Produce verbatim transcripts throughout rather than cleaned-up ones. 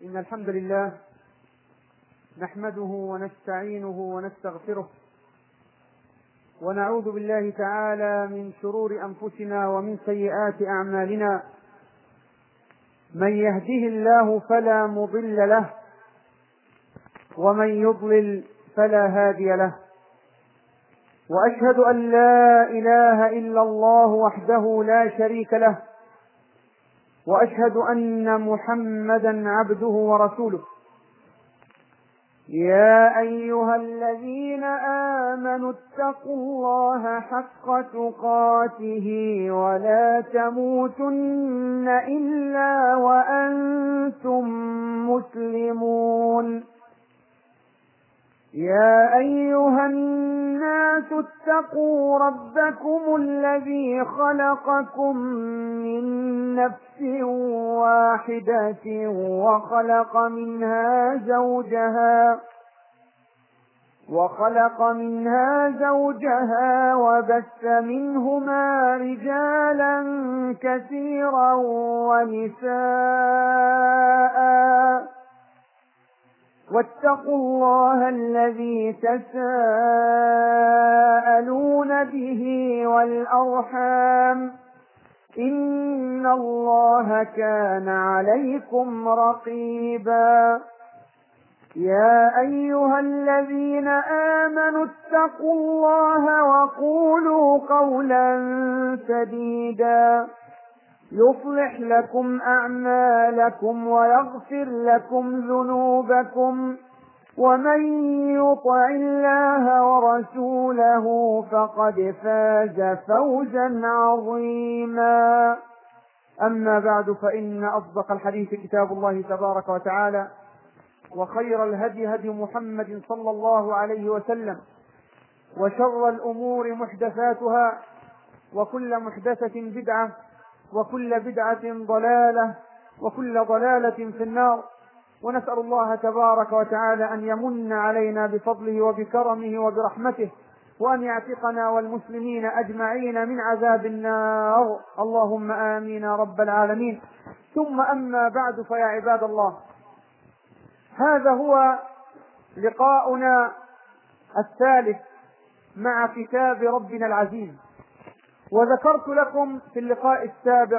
إن الحمد لله نحمده ونستعينه ونستغفره ونعوذ بالله تعالى من شرور أنفسنا ومن سيئات أعمالنا. من يهده الله فلا مضل له ومن يضلل فلا هادي له، وأشهد أن لا إله إلا الله وحده لا شريك له، وأشهد أن محمدا عبده ورسوله. يا أيها الذين آمنوا اتقوا الله حق تقاته ولا تموتن إلا وأنتم مسلمون. يا أيها الناس اتقوا ربكم الذي خلقكم من نفس واحدة وخلق منها زوجها وخلق منها زوجها وبث منهما رجالا كثيرا ونساء، واتقوا الله الذي تساءلون به والأرحام، إن الله كان عليكم رقيبا. يا أيها الذين آمنوا اتقوا الله وقولوا قولا سديدا يصلح لكم أعمالكم ويغفر لكم ذنوبكم، ومن يطع الله ورسوله فقد فاز فوزا عظيما. أما بعد، فإن أصدق الحديث كتاب الله تبارك وتعالى، وخير الهدي هدي محمد صلى الله عليه وسلم، وشر الأمور محدثاتها، وكل محدثة بدعة، وكل بدعة ضلالة، وكل ضلالة في النار. ونسأل الله تبارك وتعالى أن يمن علينا بفضله وبكرمه وبرحمته، وأن يعتقنا والمسلمين أجمعين من عذاب النار، اللهم آمين رب العالمين. ثم أما بعد، فيا عباد الله، هذا هو لقاؤنا الثالث مع كتاب ربنا العزيز. وذكرت لكم في اللقاء السابق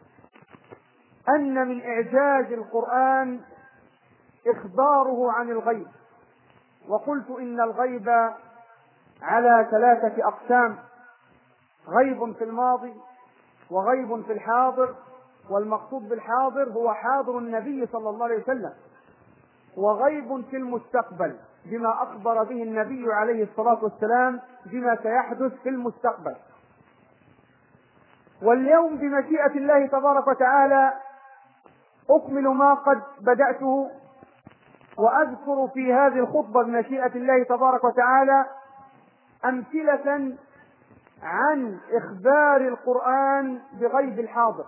أن من إعجاز القرآن إخباره عن الغيب، وقلت إن الغيب على ثلاثة أقسام: غيب في الماضي، وغيب في الحاضر، والمقصود بالحاضر هو حاضر النبي صلى الله عليه وسلم، وغيب في المستقبل بما أخبر به النبي عليه الصلاة والسلام بما سيحدث في المستقبل. واليوم بمشيئة الله تبارك وتعالى أكمل ما قد بدأته، وأذكر في هذه الخطبة بمشيئة الله تبارك وتعالى أمثلة عن إخبار القرآن بغيب الحاضر،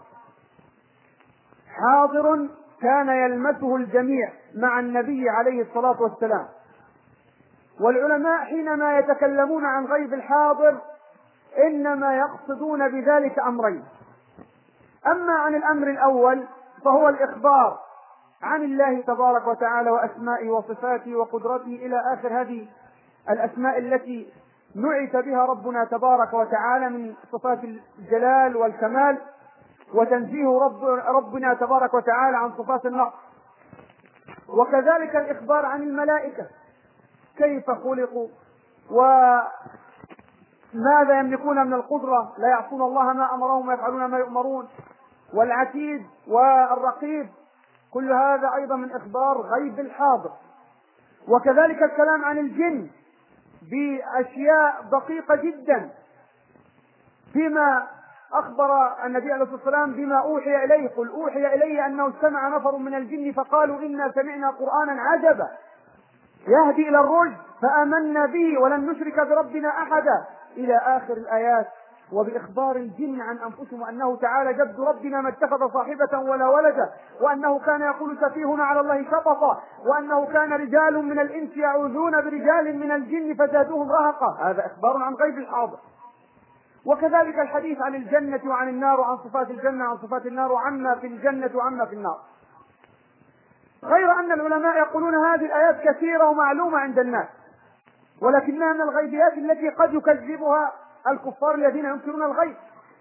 حاضر كان يلمسه الجميع مع النبي عليه الصلاة والسلام. والعلماء حينما يتكلمون عن غيب الحاضر إنما يقصدون بذلك أمرين: أما عن الأمر الأول فهو الإخبار عن الله تبارك وتعالى وأسمائه وصفاته وقدرته إلى آخر هذه الأسماء التي نعت بها ربنا تبارك وتعالى من صفات الجلال والكمال، وتنزيه رب ربنا تبارك وتعالى عن صفات النقص. وكذلك الإخبار عن الملائكة، كيف خلقوا وماذا يملكون من القدرة، لا يعصون الله ما أمرهم ويفعلون ما يؤمرون، والعتيد والرقيب، كل هذا أيضا من إخبار غيب الحاضر. وكذلك الكلام عن الجن بأشياء دقيقة جدا، فيما أخبر النبي عليه الصلاة والسلام بما أوحي إليه: قل أوحي إلي أنه استمع نفر من الجن فقالوا إنا سمعنا قرآنا عجبا يهدي إلى الرشد فآمنا به ولن نشرك بربنا أحدا، إلى آخر الآيات. وبإخبار الجن عن أنفسهم أنه تعالى جد ربنا ما اتخذ صاحبة ولا ولدا، وأنه كان يقول سفيهنا على الله شططا، وأنه كان رجال من الإنس يعوذون برجال من الجن فزادوهم رهقا. هذا إخبار عن غيب الحاضر. وكذلك الحديث عن الجنة وعن النار وعن صفات الجنة وعن صفات النار وعما في الجنة وعما في النار. غير أن العلماء يقولون هذه الآيات كثيرة ومعلومة عند الناس، ولكنها من الغيبيات التي قد يكذبها الكفار الذين ينكرون الغيب.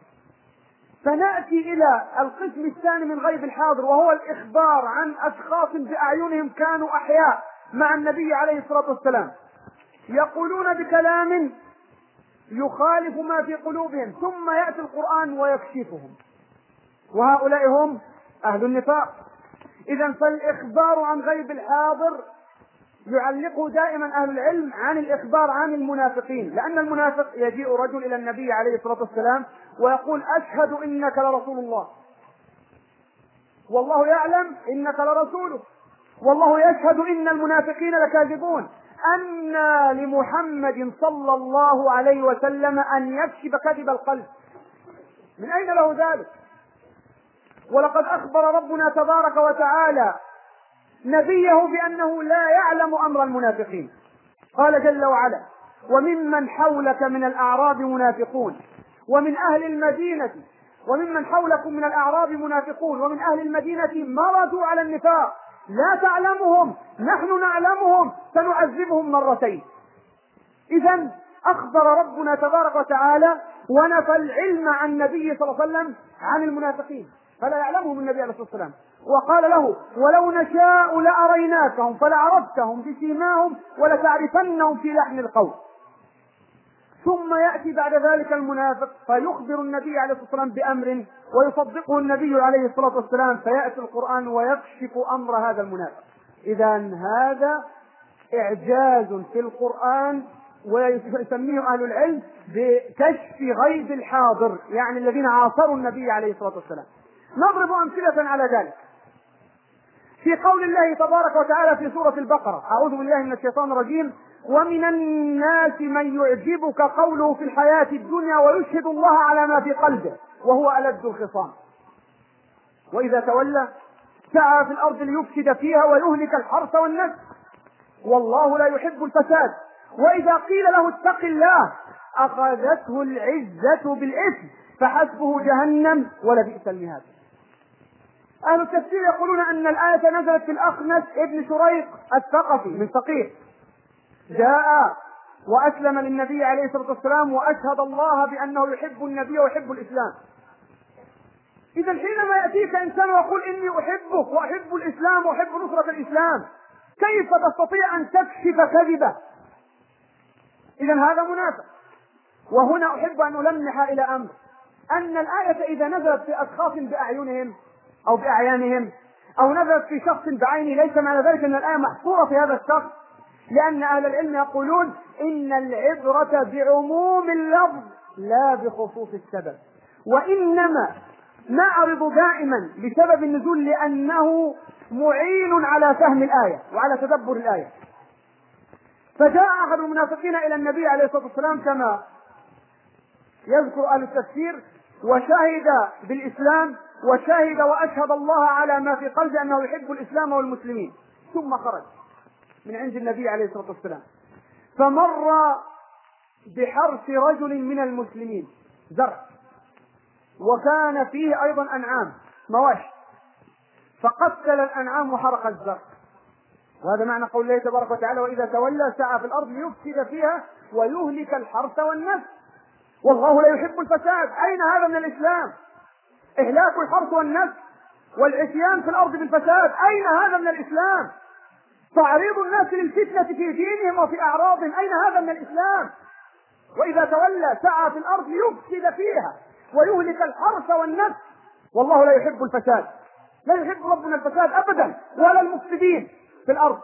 فنأتي إلى القسم الثاني من غيب الحاضر، وهو الإخبار عن أشخاص بأعينهم كانوا أحياء مع النبي عليه الصلاة والسلام، يقولون بكلام يخالف ما في قلوبهم، ثم يأتي القرآن ويكشفهم، وهؤلاء هم أهل النفاق. إذن فالإخبار عن غيب الحاضر يعلقه دائما أهل العلم عن الإخبار عن المنافقين، لأن المنافق يجيء رجل إلى النبي عليه الصلاة والسلام ويقول أشهد إنك لرسول الله، والله يعلم إنك لرسوله، والله يشهد إن المنافقين لكاذبون، أن لمحمد صلى الله عليه وسلم أن يكشف كذب القلب، من أين له ذلك؟ ولقد أخبر ربنا تبارك وتعالى نبيه بأنه لا يعلم أمر المنافقين، قال جل وعلا وممن حولك من الأعراب منافقون ومن أهل المدينة وممن حولكم من الأعراب منافقون ومن أهل المدينة مرضوا على النفاق لا تعلمهم نحن نعلمهم سنعذبهم مرتين. إذن أخبر ربنا تبارك وتعالى ونفى العلم عن النبي صلى الله عليه وسلم عن المنافقين، فلا يعلمهم النبي عليه الصلاة والسلام، وقال له ولو نشاء لأريناكهم فلعرفتهم بسيماهم ولتعرفنهم في لحن القول. ثم يأتي بعد ذلك المنافق فيخبر النبي عليه الصلاة والسلام بأمر ويصدقه النبي عليه الصلاة والسلام، فيأتي القرآن ويكشف أمر هذا المنافق. إذن هذا إعجاز في القرآن، ويسميه أهل العلم بكشف غيب الحاضر، يعني الذين عاصروا النبي عليه الصلاة والسلام. نضرب أمثلة على ذلك في قول الله تبارك وتعالى في سورة البقرة، أعوذ بالله من الشيطان الرجيم ومن الناس من يعجبك قوله في الحياة الدنيا ويشهد الله على ما في قلبه وهو ألد الخصام وإذا تولى سعى في الأرض ليفسد فيها ويهلك الحرث والنسل والله لا يحب الفساد وإذا قيل له اتق الله أخذته العزة بالإثم فحسبه جهنم ولبئس المهاد. أهل التفسير يقولون أن الآية نزلت في الأخنس ابن شريق الثقفي من ثقيف، جاء وأسلم للنبي عليه الصلاة والسلام وأشهد الله بأنه يحب النبي ويحب الإسلام. إذا حينما يأتيك إنسان ويقول إني أحبك وأحب الإسلام وأحب نصرة الإسلام، كيف تستطيع أن تكشف كذبه؟ إذا هذا منافق. وهنا أحب أن ألمح إلى أمر، أن الآية إذا نزلت في أشخاص بأعينهم أو بأعيانهم أو نزلت في شخص بعينه ليس معنى ذلك أن الآية محصورة في هذا الشخص، لأن أهل العلم يقولون إن العبرة بعموم اللفظ لا بخصوص السبب، وإنما نعرض دائما بسبب النزول لأنه معين على فهم الآية وعلى تدبر الآية. فجاء أحد المنافقين إلى النبي عليه الصلاة والسلام كما يذكر أهل التفسير وشهد بالإسلام وشهد وأشهد الله على ما في قلبه أنه يحب الإسلام والمسلمين، ثم خرج من عند النبي عليه الصلاة والسلام فمر بحرث رجل من المسلمين زرع وكان فيه أيضا أنعام مواشي، فقتل الأنعام وحرق الزرع، وهذا معنى قول الله تبارك وتعالى وإذا تولى سعى في الأرض ليفسد فيها ويهلك الحرث والنسل والله لا يحب الفساد. أين هذا من الإسلام؟ إهلاك الحرث والنسل والعصيان في الأرض بالفساد، أين هذا من الإسلام؟ تعريض الناس للفتنة في دينهم وفي أعراضهم، أين هذا من الإسلام؟ وإذا تولى سعى في الأرض ليفسد فيها ويهلك الحرث والنسل والله لا يحب الفساد. لا يحب ربنا الفساد أبدا ولا المفسدين في الأرض.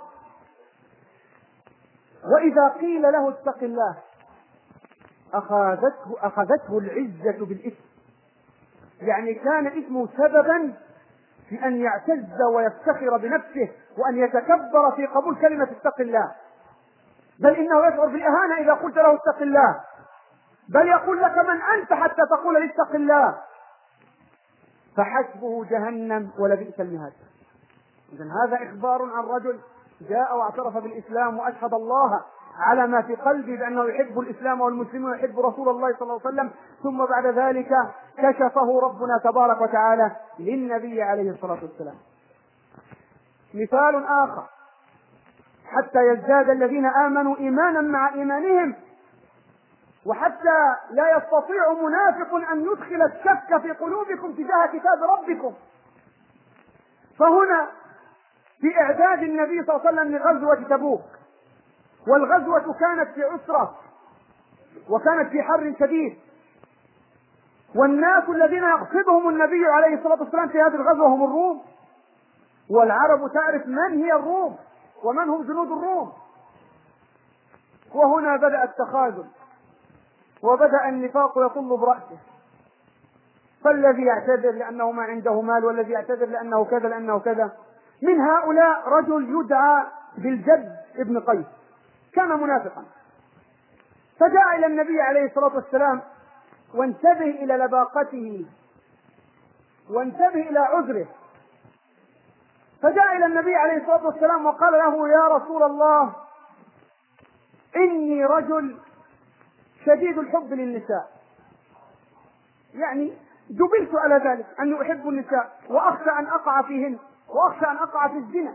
وإذا قيل له اتق الله أخذته, أخذته العزة بالإثم، يعني كان اسمه سببا في أن يعتز ويفتخر بنفسه وأن يتكبر في قبول كلمة اتق الله، بل إنه يشعر بالإهانة إذا قلت له اتق الله، بل يقول لك من أنت حتى تقول لي اتق الله، فحسبه جهنم ولبئس المهاد. إذن هذا إخبار عن رجل جاء واعترف بالإسلام وأشهد الله على ما في قلبه بأنه يحب الإسلام والمسلمين ويحب رسول الله صلى الله عليه وسلم، ثم بعد ذلك كشفه ربنا تبارك وتعالى للنبي عليه الصلاة والسلام. مثال آخر حتى يزداد الذين آمنوا إيمانا مع إيمانهم، وحتى لا يستطيع منافق أن يدخل الشك في قلوبكم تجاه كتاب ربكم. فهنا في إعداد النبي صلى الله عليه وسلم لغزوة تبوك، والغزوة كانت في عسرة وكانت في حر شديد، والناس الذين يقصدهم النبي عليه الصلاة والسلام في هذه الغزوة هم الروم، والعرب تعرف من هي الروم ومن هم جنود الروم. وهنا بدأ التخاذل وبدأ النفاق يطل برأسه، فالذي يعتذر لأنه ما عنده مال، والذي يعتذر لأنه كذا لأنه كذا. من هؤلاء رجل يدعى بالجد ابن قيس، كان منافقا، فجاء إلى النبي عليه الصلاة والسلام، وانتبه إلى لباقته وانتبه إلى عذره. فجاء إلى النبي عليه الصلاة والسلام وقال له: يا رسول الله، إني رجل شديد الحب للنساء، يعني جبلت على ذلك أني أحب النساء، وأخشى أن أقع فيهن، وأخشى أن أقع في الزنا،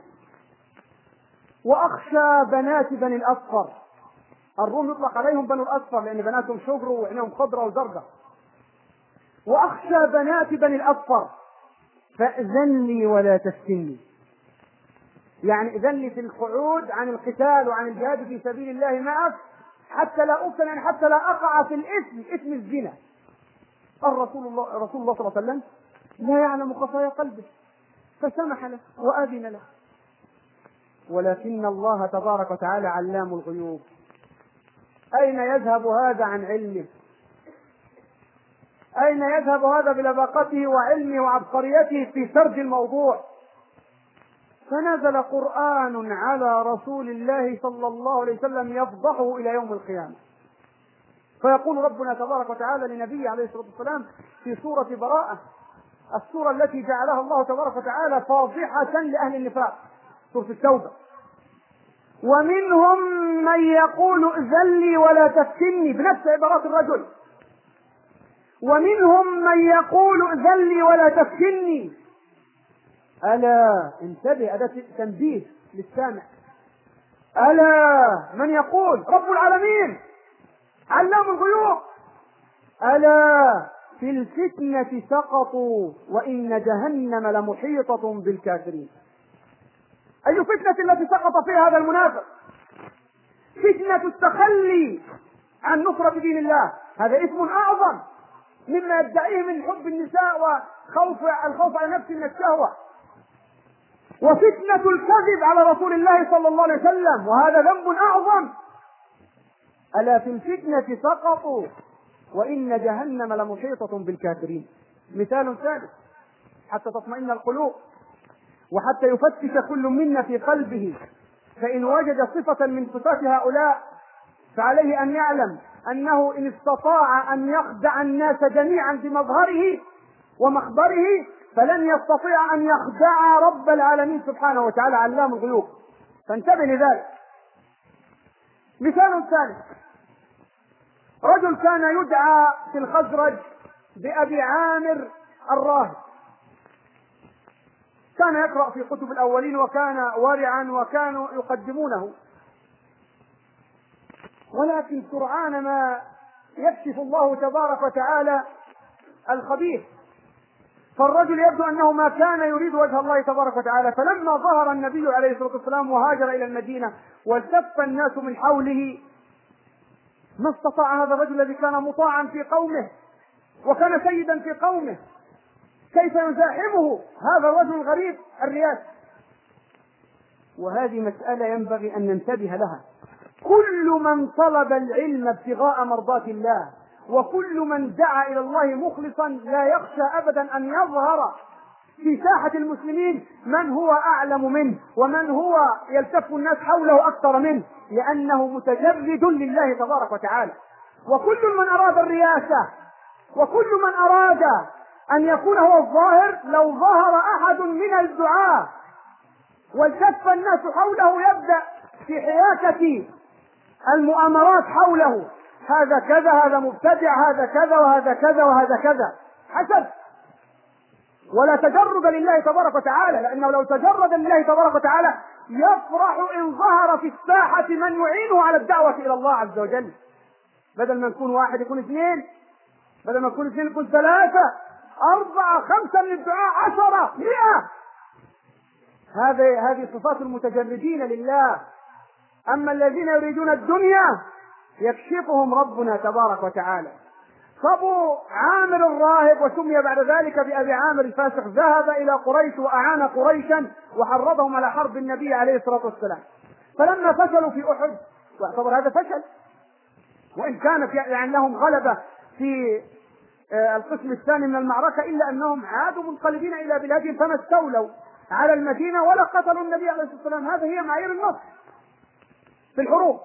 وأخشى بنات بني الأصفر. الروم يطلق عليهم بنو الأصفر لأن بناتهم شجر وعينهم خضرة وزرقاء. وأخشى بنات بني الأصفر، فأذن لي ولا تفتني، يعني إذن لي في القعود عن القتال وعن الجهاد في سبيل الله معك، حتى لا أفتن، يعني حتى لا أقع في الإثم، إثم الزنا. الرسول الله رسول الله صلى الله عليه وسلم لا يعلم خفايا قلبه، فسمح له وأذن له. ولكن الله تبارك وتعالى علام الغيوب، أين يذهب هذا عن علمه؟ أين يذهب هذا بلباقته وعلمه وعبقريته في سرد الموضوع؟ فنزل قرآن على رسول الله صلى الله عليه وسلم يفضحه إلى يوم القيامة. فيقول ربنا تبارك وتعالى لنبيه عليه الصلاة والسلام في سورة براءة، السورة التي جعلها الله تبارك وتعالى فاضحة لأهل النفاق، سورة التوبة: ومنهم من يقول ائذن لي ولا تفتني، بنفس عبارات الرجل، ومنهم من يقول ائذن لي ولا تفتني. ألا انتبه، أداة تنبيه للسامع. ألا من يقول؟ رب العالمين علام الغيوب. ألا في الفتنة سقطوا وإن جهنم لمحيطة بالكافرين. أي فتنة التي سقط فيها هذا المنافق؟ فتنة التخلي عن نصرة دين الله، هذا اسم أعظم مما يدعيه من حب النساء وخوف الخوف على نفسه من الشهوة. وفتنة الكذب على رسول الله صلى الله عليه وسلم، وهذا ذنب أعظم. ألا في الفتنة سقطوا وإن جهنم لمحيطة بالكافرين. مثال ثالث حتى تطمئن القلوب وحتى يفتش كل منا في قلبه، فإن وجد صفة من صفات هؤلاء فعليه أن يعلم أنه إن استطاع أن يخدع الناس جميعا بمظهره ومخبره فلن يستطيع أن يخدع رب العالمين سبحانه وتعالى علام الغيوب، فانتبه لذلك. مثال ثالث: رجل كان يدعى في الخزرج بأبي عامر الراهب، كان يقرأ في كتب الأولين وكان ورعا وكانوا يقدمونه، ولكن سرعان ما يكشف الله تبارك وتعالى الخبيث، فالرجل يبدو أنه ما كان يريد وجه الله تبارك وتعالى. فلما ظهر النبي عليه الصلاة والسلام وهاجر إلى المدينة والتف الناس من حوله، ما استطاع هذا الرجل الذي كان مطاعا في قومه وكان سيدا في قومه كيف يزاحمه هذا الرجل الغريب الرياسي. وهذه مسألة ينبغي أن ننتبه لها. كل من طلب العلم ابتغاء مرضات الله وكل من دعا إلى الله مخلصا لا يخشى أبدا أن يظهر في ساحة المسلمين من هو أعلم منه ومن هو يلتف الناس حوله أكثر منه، لأنه متجرد لله تبارك وتعالى. وكل من أراد الرياسة وكل من أراد أن يكون هو الظاهر، لو ظهر أحد من الدعاة والتف الناس حوله يبدأ في حياكة المؤامرات حوله، هذا كذا، هذا مبتدع، هذا كذا وهذا كذا وهذا كذا، حسب. ولا تجرد لله تبارك وتعالى، لأنه لو تجرد لله تبارك وتعالى يفرح إن ظهر في الساحة من يعينه على الدعوة إلى الله عز وجل. بدل ما نكون واحد يكون اثنين، بدل ما نكون اثنين يكون ثلاثة أربعة خمسة، من الدعاء عشرة مئة. هذه هذه صفات المتجردين لله. أما الذين يريدون الدنيا يكشفهم ربنا تبارك وتعالى. فأبو عامر الراهب، وسمي بعد ذلك بأبي عامر الفاسق، ذهب إلى قريش وأعان قريشا وحرضهم على حرب النبي عليه الصلاة والسلام. فلما فشلوا في أحد، واعتبر هذا فشل، وإن كانت يعني لهم غلبة في القسم الثاني من المعركة، إلا أنهم عادوا منقلبين إلى بلادهم فما استولوا على المدينة ولا قتلوا النبي عليه الصلاة والسلام. هذه هي معايير النصر في الحروب.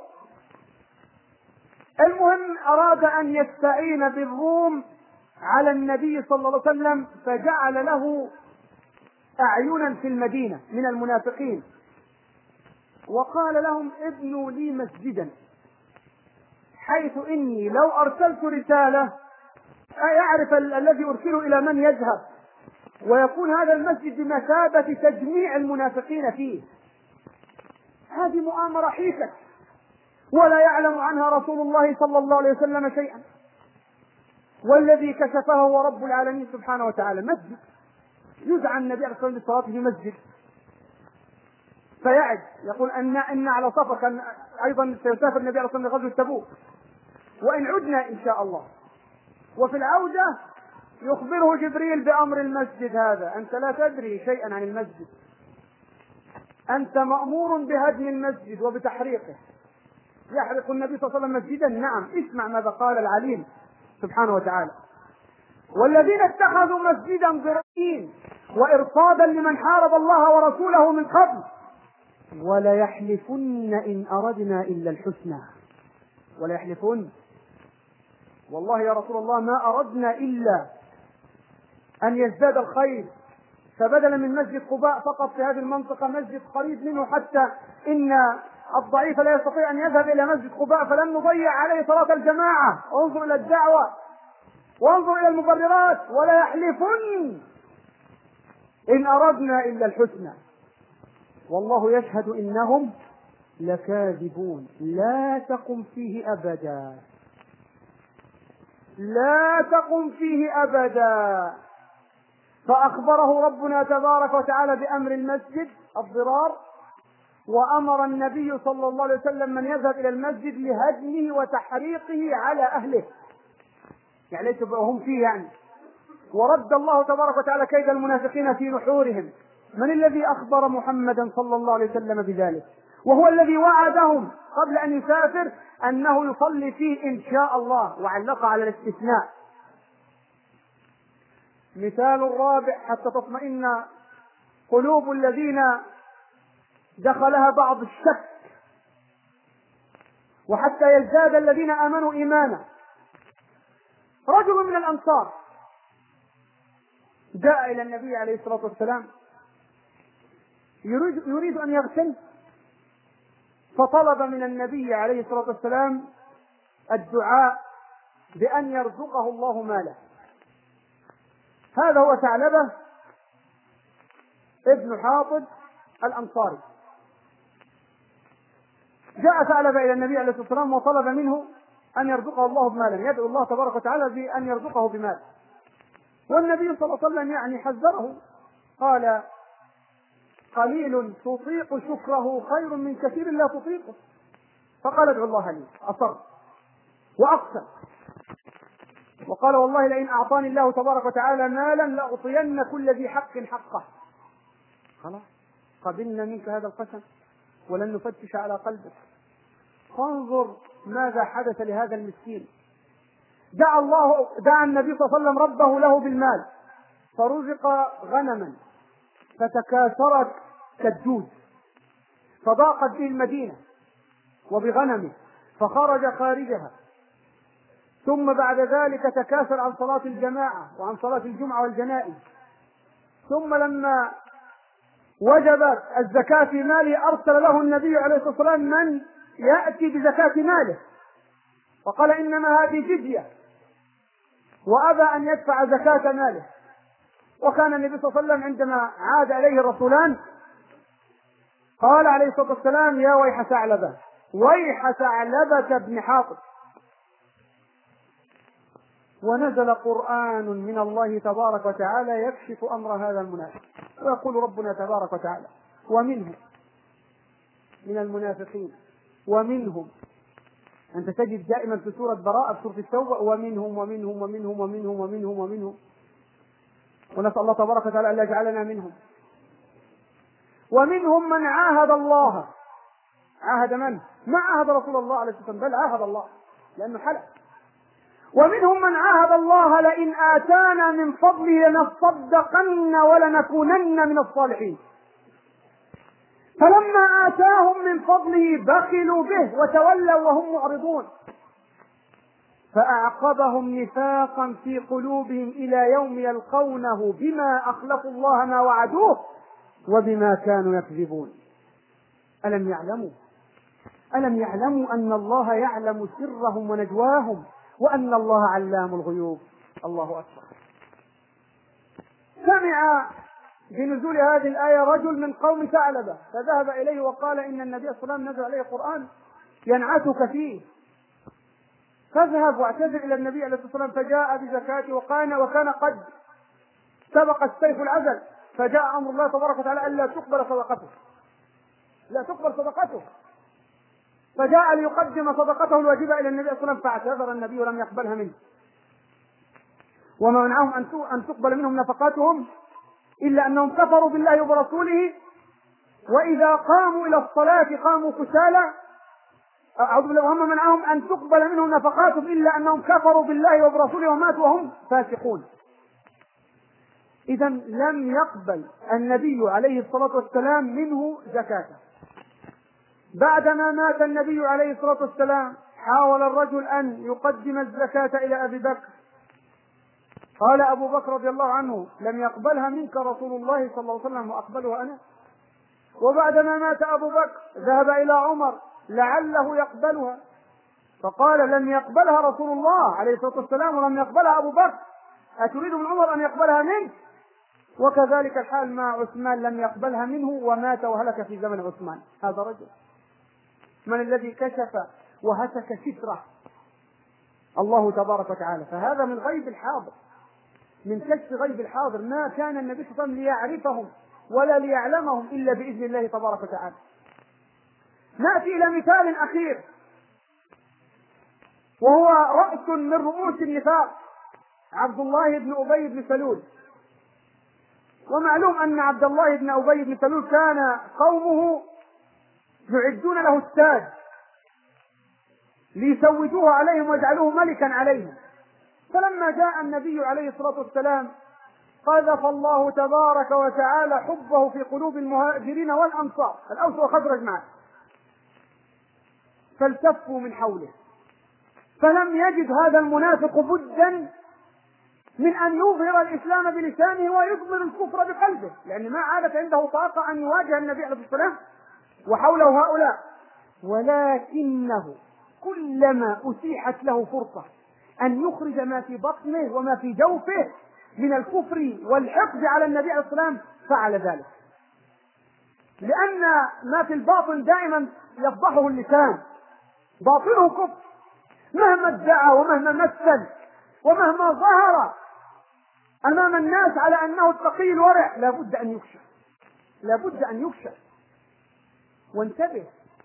المهم أراد أن يستعين بالروم على النبي صلى الله عليه وسلم، فجعل له أعينا في المدينة من المنافقين، وقال لهم ابنوا لي مسجدا، حيث إني لو أرسلت رسالة يعرف الذي أرسله إلى من يذهب، ويكون هذا المسجد بمثابة تجميع المنافقين فيه. هذه مؤامرة حيكة ولا يعلم عنها رسول الله صلى الله عليه وسلم شيئا، والذي كشفه هو رب العالمين سبحانه وتعالى. مسجد يدعى النبي عليه الصلاة والسلام بالصلاة في مسجد، فيعد يقول أن إن على سفر، كان أيضا سيسافر النبي عليه الصلاة والسلام لغزوة تبوك، وإن عدنا إن شاء الله. وفي العودة يخبره جبريل بأمر المسجد هذا، أنت لا تدري شيئا عن المسجد، أنت مأمور بهدم المسجد وبتحريقه. يحرق النبي صلى الله عليه وسلم مسجدا؟ نعم، اسمع ماذا قال العليم سبحانه وتعالى: والذين اتخذوا مسجدا ضرارين وإرصادا لمن حارب الله ورسوله من قبل ولا يحلفن إن أردنا إلا الحسنى. ولا يحلفن، والله يا رسول الله ما أردنا إلا أن يزداد الخير، فبدلا من مسجد قباء فقط في هذه المنطقة مسجد قريب منه، حتى إن الضعيف لا يستطيع أن يذهب إلى مسجد قباء، فلن نضيع عليه صلاة الجماعة. انظر إلى الدعوة وانظر إلى المبررات. ولا يحلفن إن أردنا إلا الحسنى والله يشهد إنهم لكاذبون. لا تقم فيه أبدا، لا تقم فيه أبدا. فأخبره ربنا تبارك وتعالى بأمر المسجد الضرار، وأمر النبي صلى الله عليه وسلم من يذهب إلى المسجد لهدمه وتحريقه على أهله، يعني ليس هم فيه يعني. ورد الله تبارك وتعالى كيد المنافقين في نحورهم. من الذي أخبر محمدا صلى الله عليه وسلم بذلك؟ وهو الذي وعدهم قبل أن يسافر أنه يصلي فيه إن شاء الله، وعلق على الاستثناء. مثال الرابع حتى تطمئن قلوب الذين دخلها بعض الشك، وحتى يزداد الذين آمنوا إيمانا. رجل من الأنصار جاء إلى النبي عليه الصلاة والسلام يريد, يريد أن يغتنم، فطلب من النبي عليه الصلاة والسلام الدعاء بأن يرزقه الله ماله. هذا هو ثعلبة ابن حاطب الأنصاري. جاء ثعلبة إلى النبي عليه الصلاة والسلام وطلب منه أن يرزقه الله بمالا، يدعو الله تبارك وتعالى بأن يرزقه بمال. والنبي صلى الله عليه وسلم يعني حذره، قال: قليل تطيق شكره خير من كثير لا تطيقه. فقال: ادعو الله لي. أصر وأقسم وقال: والله لئن أعطاني الله تبارك وتعالى مالا لأعطين كل ذي حق حقه. خلاص قبلنا منك هذا القسم ولن نفتش على قلبك. فانظر ماذا حدث لهذا المسكين. دعا الله دعا النبي صلى الله عليه وسلم ربه له بالمال، فرزق غنما فتكاثرت كالدود، فضاقت به المدينة وبغنمه، فخرج خارجها. ثم بعد ذلك تكاثر عن صلاة الجماعة وعن صلاة الجمعة والجنائز. ثم لما وجبت الزكاة في ماله أرسل له النبي عليه الصلاة والسلام من يأتي بزكاة ماله، وقال: إنما هذه جزية، وأبى أن يدفع زكاة ماله. وكان النبي صلى الله عليه وسلم عندما عاد إليه الرسولان قال عليه الصلاة والسلام: يا ويح ثعلبة، ويح ثعلبة بن حاطب. ونزل قرآن من الله تبارك وتعالى يكشف أمر هذا المنافق، ويقول ربنا تبارك وتعالى: ومنهم من المنافقين ومنهم. أنت تجد دائما في سورة براءة في سورة التوبة: ومنهم ومنهم ومنهم ومنهم ومنهم ومنهم، ونسأل الله تبارك وتعالى أن يجعلنا منهم. ومنهم من عاهد الله. عاهد من؟ ما عاهد رسول الله عليه الصلاة والسلام، بل عاهد الله لأنه حلف. ومنهم من عاهد الله: لئن آتانا من فضله لنصدقن ولنكونن من الصالحين. فلما آتاهم من فضله بخلوا به وتولوا وهم معرضون، فأعقبهم نفاقا في قلوبهم إلى يوم يلقونه بما أخلفوا الله ما وعدوه وبما كانوا يكذبون. ألم يعلموا ألم يعلموا أن الله يعلم سرهم ونجواهم وأن الله علام الغيوب. الله أكبر. سمع بنزول هذه الآية رجل من قوم ثعلبة فذهب إليه وقال: إن النبي صلى الله عليه وسلم نزل عليه قرآن ينعتك فيه، فاذهب واعتذر إلى النبي عليه الصلاة والسلام. فجاء بزكاته وكان وكان قد سبق السيف العزل، فجاء أمر الله تبارك وتعالى ألا تقبل صدقته، لا تقبل صدقته، فجاء ليقدم صدقته الواجبة إلى النبي صلى الله عليه وسلم، فاعتذر النبي ولم يقبلها منه. وما منعهم أن تقبل منهم نفقاتهم إلا أنهم كفروا بالله وبرسوله، وإذا قاموا إلى الصلاة قاموا كسالى. أعوذ بالله. وما منعهم أن تقبل منهم نفقاتهم إلا أنهم كفروا بالله وبرسوله وماتوا وهم فاسقون. إذا لم يقبل النبي عليه الصلاة والسلام منه زكاته. بعدما مات النبي عليه الصلاة والسلام حاول الرجل أن يقدم الزكاة إلى أبي بكر، قال أبو بكر رضي الله عنه: لم يقبلها منك رسول الله صلى الله عليه وسلم وأقبلها أنا. وبعدما مات أبو بكر ذهب إلى عمر لعله يقبلها، فقال: لم يقبلها رسول الله عليه الصلاة والسلام ولم يقبلها أبو بكر، أتريد من عمر أن يقبلها منك؟ وكذلك الحال مع عثمان، لم يقبلها منه ومات وهلك في زمن عثمان. هذا رجل من الذي كشف وهتك ستره؟ الله تبارك وتعالى. فهذا من غيب الحاضر، من كشف غيب الحاضر، ما كان النبي صلى الله عليه وسلم ليعرفهم ولا ليعلمهم إلا بإذن الله تبارك وتعالى. نأتي إلى مثال أخير وهو رأس من رؤوس النفاق، عبد الله بن أبي بن سلول. ومعلوم أن عبد الله بن أبي بن سلول كان قومه يعدون له التاج ليسودوه عليهم ويجعلوه ملكا عليهم. فلما جاء النبي عليه الصلاة والسلام قذف الله تبارك وتعالى حبه في قلوب المهاجرين والأنصار، الأوس والخزرج معه، فالتفوا من حوله، فلم يجد هذا المنافق بدا من أن يظهر الإسلام بلسانه ويظهر الكفر بقلبه، لأن ما عادت عنده طاقة أن يواجه النبي عليه الصلاة والسلام وحوله هؤلاء. ولكنه كلما أتيحت له فرصة أن يخرج ما في بطنه وما في جوفه من الكفر والحقد على النبي عليه الصلاة والسلام فعل ذلك، لأن ما في الباطن دائما يفضحه اللسان، باطنه كفر، مهما ادعى ومهما مثل ومهما ظهر أمام الناس على أنه التقي الورع لابد أن يكشف، لابد أن يكشف. وانتبه،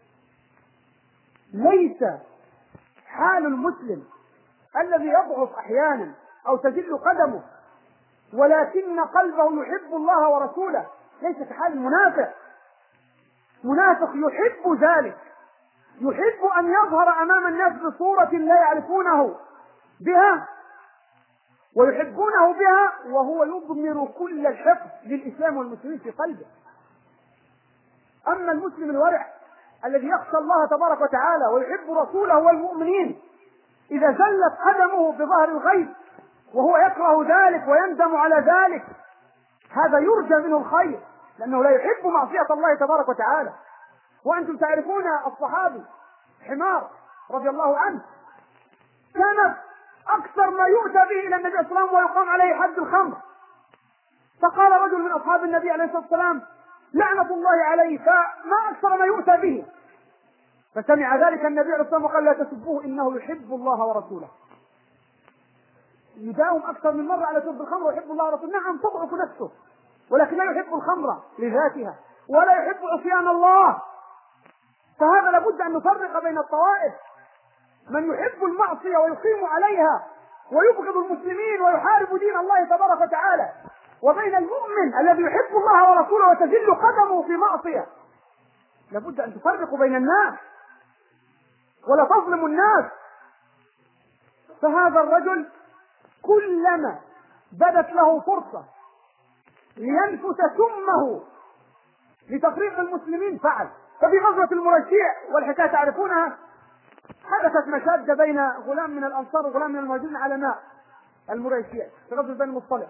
ليس حال المسلم الذي يضعف أحيانا أو تزل قدمه ولكن قلبه يحب الله ورسوله ليس كحال المنافق. منافق يحب ذلك، يحب أن يظهر أمام الناس بصورة لا يعرفونه بها ويحبونه بها وهو يضمر كل الحقد للإسلام والمسلمين في قلبه. أما المسلم الورع الذي يخشى الله تبارك وتعالى ويحب رسوله والمؤمنين، إذا زلت قدمه بظهر الغيب وهو يكره ذلك ويندم على ذلك، هذا يرجى منه الخير، لأنه لا يحب معصية الله تبارك وتعالى. وأنتم تعرفون الصحابي حمار رضي الله عنه كان أكثر ما يؤتى به إلى النبي صلى الله عليه وسلم ويقام عليه حد الخمر، فقال رجل من أصحاب النبي عليه الصلاة والسلام: لعنة الله عليه، فما أكثر ما يؤتى به. فسمع ذلك النبي عليه الصلاة والسلام وقال: لا تسبوه إنه يحب الله ورسوله. يداوم أكثر من مرة على شرب الخمر ويحب الله ورسوله. نعم تضعف نفسه، ولكن لا يحب الخمر لذاتها ولا يحب عصيان الله. فهذا لابد أن نفرق بين الطوائف، من يحب المعصية ويقيم عليها ويبغض المسلمين ويحارب دين الله تبارك وتعالى، وبين المؤمن الذي يحب الله ورسوله وتزل قدمه في معصية. لابد أن تفرقوا بين الناس ولا تظلموا الناس. فهذا الرجل كلما بدت له فرصة لينفس سمه لتفريق المسلمين فعل. ففي غزوة المريسيع، والحكاية تعرفونها، حدثت مشادة بين غلام من الأنصار وغلام من المهاجرين على ماء المريسيع في غزوة بني المصطلق.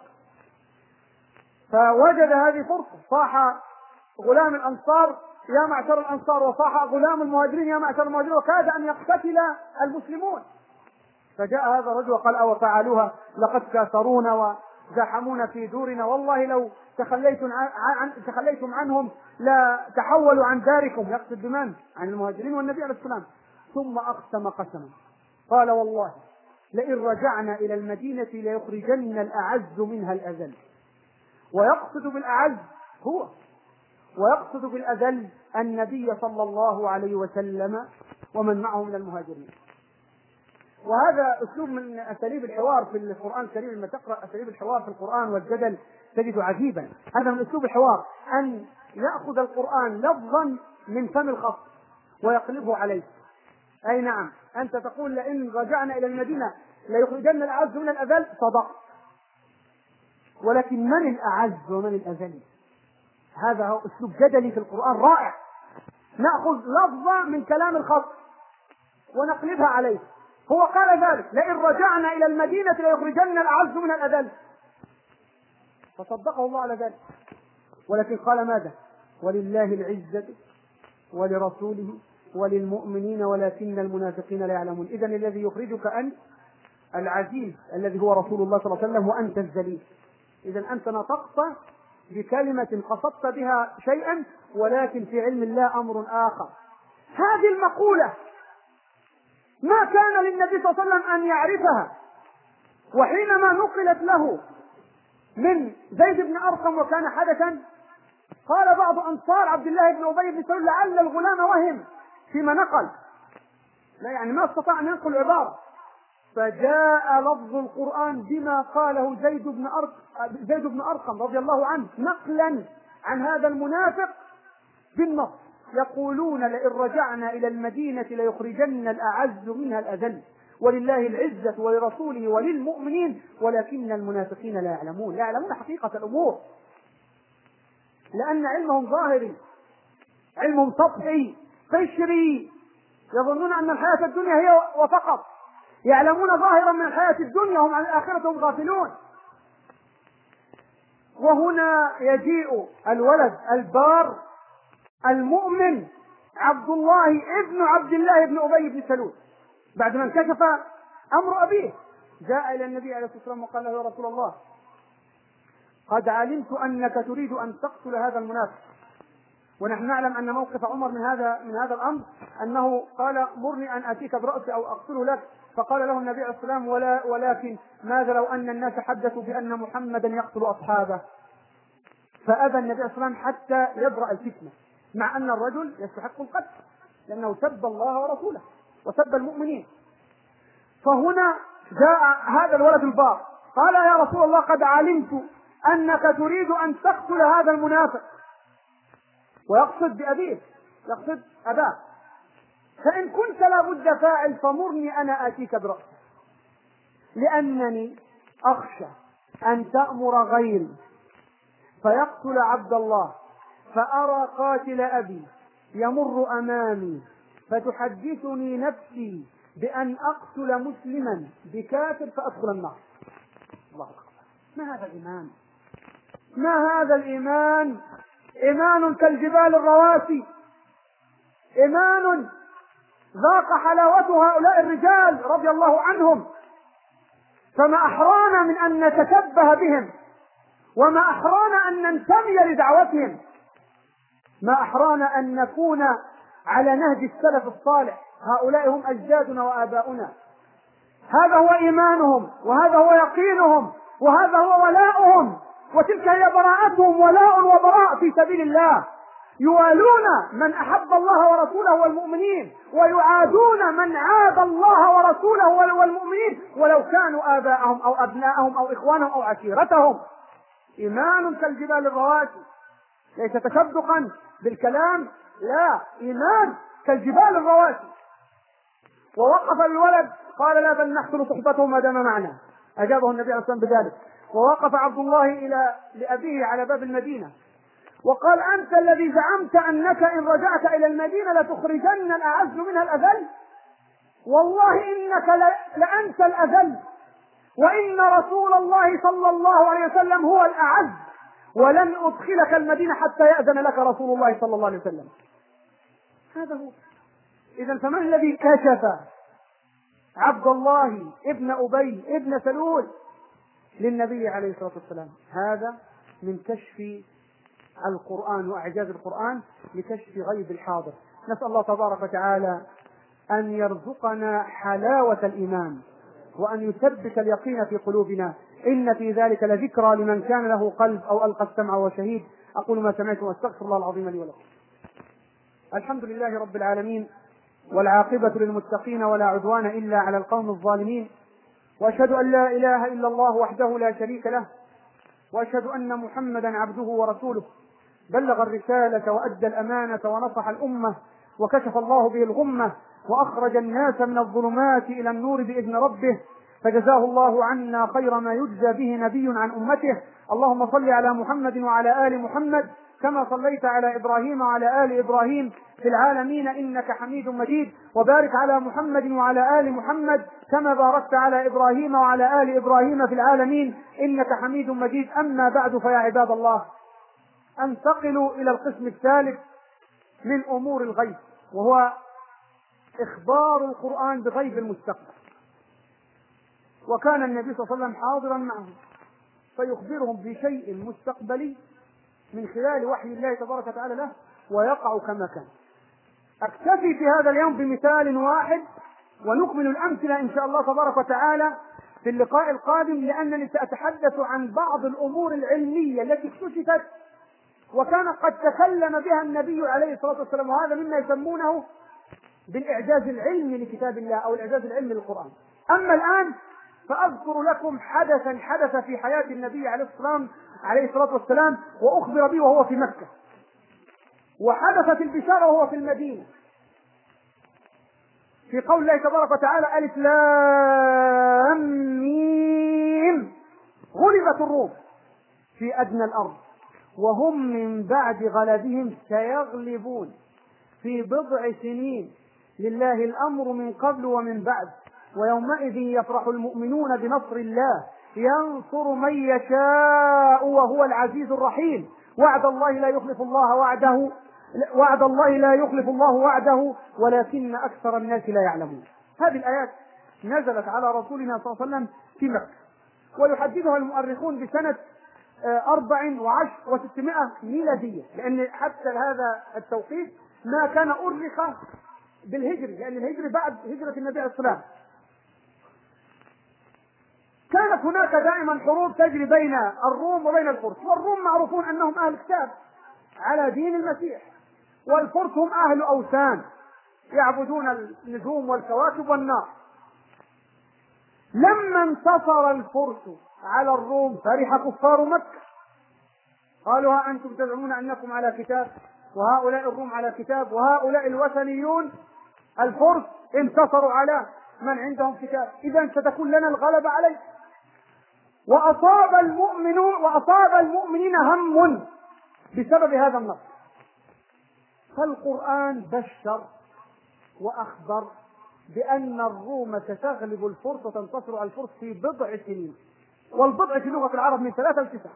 فوجد هذه فرصة، صاح غلام الأنصار: يا معشر الأنصار، وصاح غلام المهاجرين: يا معشر المهاجرين، وكاد أن يقتتل المسلمون. فجاء هذا الرجل وقال: أو فعلوها لقد كاثرونا وزاحمونا في دورنا، والله لو تخليتم عن تخليتم عنهم لا تحولوا عن داركم. يقصد بمن؟ عن المهاجرين والنبي عليه السلام. ثم أقسم قسما قال: والله لئن رجعنا إلى المدينة ليخرجن الأعز منها الأذل. ويقصد بالأعز هو، ويقصد بالأذل النبي صلى الله عليه وسلم ومن معه من المهاجرين. وهذا أسلوب من أساليب الحوار في القرآن الكريم. لما تقرأ أساليب الحوار في القرآن والجدل تجد عجيبا. هذا من أسلوب الحوار، أن يأخذ القرآن لفظا من فم الخصم ويقلبه عليه. أي نعم، أنت تقول: لئن رجعنا إلى المدينة ليخرجن الأعز من الأذل، صدق، ولكن من الأعز ومن الأذل؟ هذا هو أسلوب جدلي في القرآن رائع. نأخذ لفظة من كلام الخصم ونقلبها عليه. هو قال ذلك: لئن رجعنا إلى المدينة ليخرجن الأعز من الأذل، فصدقه الله على ذلك. ولكن قال ماذا؟ ولله العزة ولرسوله وللمؤمنين ولكن المنافقين لا يعلمون. إذن الذي يخرجك أنت العزيز الذي هو رسول الله صلى الله عليه وسلم، وأنت الذليل. إذن أنت نطقت بكلمة قصدت بها شيئا، ولكن في علم الله أمر آخر. هذه المقولة ما كان للنبي صلى الله عليه وسلم أن يعرفها، وحينما نقلت له من زيد بن أرقم وكان حدثا، قال بعض أنصار عبد الله بن أبي بن سلول: لعل الغلام وهم فيما نقل، لا يعني ما استطاع أن ينقل عبارة. فجاء لفظ القرآن بما قاله زيد بن أرقم زيد بن أرقم رضي الله عنه نقلا عن هذا المنافق بالنص: يقولون لئن رجعنا إلى المدينة ليخرجن الأعز منها الأذل ولله العزة ولرسوله وللمؤمنين ولكن المنافقين لا يعلمون. لا يعلمون حقيقة الأمور، لأن علمهم ظاهري، علمهم سطحي قشري. يظنون أن الحياة الدنيا هي وفقط، يعلمون ظاهرا من الحياة الدنيا، هم عن الآخرة هم غافلون. وهنا يجيء الولد البار المؤمن عبد الله ابن عبد الله بن أبي بن سلول، بعد ما انكشف أمر أبيه جاء إلى النبي عليه الصلاة والسلام وقال له: يا رسول الله، قد علمت أنك تريد أن تقتل هذا المنافق. ونحن نعلم أن موقف عمر من هذا من هذا الأمر أنه قال: مرني أن أتيك برأسي أو أقتله لك. فقال له النبي عليه الصلاة والسلام: ولا ولكن ماذا لو أن الناس حدثوا بأن محمدا يقتل أصحابه؟ فأبى النبي عليه الصلاة والسلام حتى يبرأ الفتنة، مع أن الرجل يستحق القتل لأنه سب الله ورسوله وسب المؤمنين. فهنا جاء هذا الولد البار قال: يا رسول الله، قد علمت أنك تريد أن تقتل هذا المنافق، ويقصد بأبيه، يقصد أباه، فإن كنت لابد فاعل فمرني أنا آتيك برأسه، لأنني أخشى أن تأمر غيري فيقتل عبد الله، فأرى قاتل أبي يمر أمامي فتحدثني نفسي بأن أقتل مسلما بكافر فأدخل النار. الله أكبر. ما هذا الإيمان؟ ما هذا الإيمان؟ إيمان كالجبال الرواسي، إيمان ذاق حلاوة هؤلاء الرجال رضي الله عنهم، فما أحرانا من أن نتشبه بهم وما أحرانا أن ننتمي لدعوتهم، ما أحرانا أن نكون على نهج السلف الصالح. هؤلاء هم أجدادنا وآباؤنا، هذا هو إيمانهم، وهذا هو يقينهم، وهذا هو ولاؤهم، وتلك هي براءتهم، ولاء وبراء في سبيل الله. يوالون من أحب الله ورسوله والمؤمنين، ويعادون من عاد الله ورسوله والمؤمنين ولو كانوا آباءهم أو أبناءهم أو إخوانهم أو عشيرتهم. إيمان كالجبال الرواسي، ليس تشدقا بالكلام، لا، إيمان كالجبال الرواسي. ووقف الولد قال لا بل نحسن صحبته ما دام معنا، أجابه النبي عليه الصلاة والسلام بذلك. ووقف عبد الله إلى لأبيه على باب المدينة وقال أنت الذي زعمت أنك إن رجعت إلى المدينة لتخرجن الأعز منها الأذل، والله إنك لأنت الأذل، وإن رسول الله صلى الله عليه وسلم هو الأعز، ولن أدخلك المدينة حتى يأذن لك رسول الله صلى الله عليه وسلم. هذا هو. إذا فمن الذي كشف عبد الله ابن أبي ابن سلول للنبي عليه الصلاة والسلام؟ هذا من كشف القرآن وإعجاز القرآن لكشف غيب الحاضر. نسأل الله تبارك وتعالى أن يرزقنا حلاوة الإيمان، وأن يثبت اليقين في قلوبنا. إن في ذلك لذكرى لمن كان له قلب أو ألقى السمع وشهيد. أقول ما سمعت وأستغفر الله العظيم لي ولكم. الحمد لله رب العالمين، والعاقبة للمتقين ولا عدوان إلا على القوم الظالمين، وأشهد أن لا إله إلا الله وحده لا شريك له، وأشهد أن محمدا عبده ورسوله، بلغ الرسالة وأدى الأمانة ونصح الأمة، وكشف الله به الغمة، وأخرج الناس من الظلمات إلى النور بإذن ربه، فجزاه الله عنا خير ما يجزى به نبي عن أمته. اللهم صل على محمد وعلى آل محمد كما صليت على إبراهيم وعلى آل إبراهيم في العالمين إنك حميد مجيد، وبارك على محمد وعلى آل محمد كما باركت على إبراهيم وعلى آل إبراهيم في العالمين إنك حميد مجيد. أما بعد، فيا عباد الله، انتقل إلى القسم الثالث من أمور الغيب، وهو إخبار القرآن بغيب المستقبل. وكان النبي صلى الله عليه وسلم حاضرا معهم فيخبرهم بشيء مستقبلي من خلال وحي الله تبارك وتعالى له، ويقع كما كان. أكتفي في هذا اليوم بمثال واحد، ونكمل الأمثلة إن شاء الله تبارك وتعالى في اللقاء القادم، لأنني سأتحدث عن بعض الأمور العلمية التي اكتشفت وكان قد تكلم بها النبي عليه الصلاة والسلام، وهذا مما يسمونه بالإعجاز العلمي لكتاب الله أو الإعجاز العلمي للقرآن. أما الآن فأذكر لكم حدثا حدث في حياة النبي عليه الصلاة عليه الصلاة والسلام وأخبر به وهو في مكة، وحدثت البشارة وهو في المدينة، في قول الله تبارك وتعالى ألف لام ميم غلبت الروم في أدنى الأرض وهم من بعد غلبهم سيغلبون في بضع سنين لله الأمر من قبل ومن بعد ويومئذ يفرح المؤمنون بنصر الله ينصر من يشاء وهو العزيز الرحيم وعد الله لا يخلف الله وعده وعد الله لا يخلف الله وعده ولكن أكثر الناس لا يعلمون. هذه الآيات نزلت على رسولنا صلى الله عليه وسلم في مكة، ويحددها المؤرخون بسنة أربع وعشر وستمائة ميلادية، لأن حتى هذا التوقيت ما كان أرخ بالهجري، لأن الهجري بعد هجرة النبي عليه الصلاة والسلام. كانت هناك دائما حروب تجري بين الروم وبين الفرس، والروم معروفون أنهم أهل كتاب على دين المسيح، والفرس هم أهل أوثان يعبدون النجوم والكواكب والنار. لما انتصر الفرس على الروم فرح كفار مكة، قالوا ها أنتم تزعمون أنكم على كتاب وهؤلاء الروم على كتاب، وهؤلاء الوثنيون الفرس انتصروا على من عندهم كتاب، إذا ستكون لنا الغلبة عليه. وأصاب المؤمنون وأصاب المؤمنين هم بسبب هذا النصر، فالقرآن بشر وأخبر بأن الروم ستغلب الفرس وتنتصر على الفرس في بضع سنين، والبضع في لغة العرب من ثلاثة لتسعة.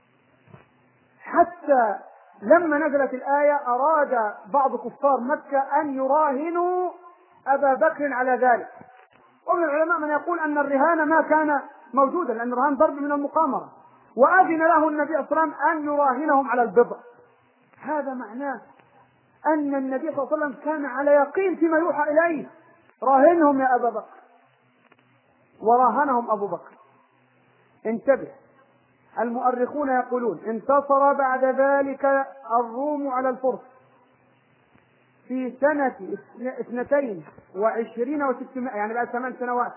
حتى لما نزلت الآية أراد بعض كفار مكة أن يراهنوا أبا بكر على ذلك، ومن العلماء من يقول أن الرهان ما كان موجودا، لأن الرهان ضرب من المقامرة، وأذن له النبي صلى الله عليه وسلم أن يراهنهم على البضع. هذا معناه أن النبي صلى الله عليه وسلم كان على يقين فيما يوحى إليه. راهنهم يا أبا بكر، وراهنهم أبو بكر. انتبه، المؤرخون يقولون انتصر بعد ذلك الروم على الفرس في سنة اثنتين وعشرين وستمائة، يعني بعد ثمان سنوات،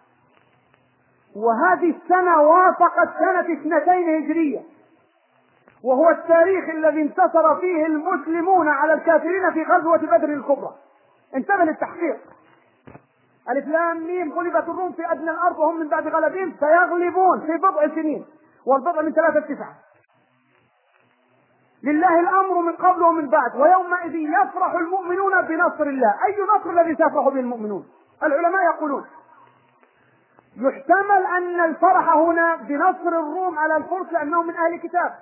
وهذه السنة وافقت سنة اثنتين هجرية، وهو التاريخ الذي انتصر فيه المسلمون على الكافرين في غزوة بدر الكبرى. انتبه للتحقيق. ألف لام ميم، غلبت الروم في أدنى الأرض وهم من بعد غلبهم سيغلبون في بضع سنين، والبضع من ثلاثة تسعة. لله الأمر من قبل ومن بعد، ويومئذ يفرح المؤمنون بنصر الله. أي نصر الذي سيفرح به المؤمنون؟ العلماء يقولون يحتمل أن الفرح هنا بنصر الروم على الفرس لأنهم من أهل كتاب،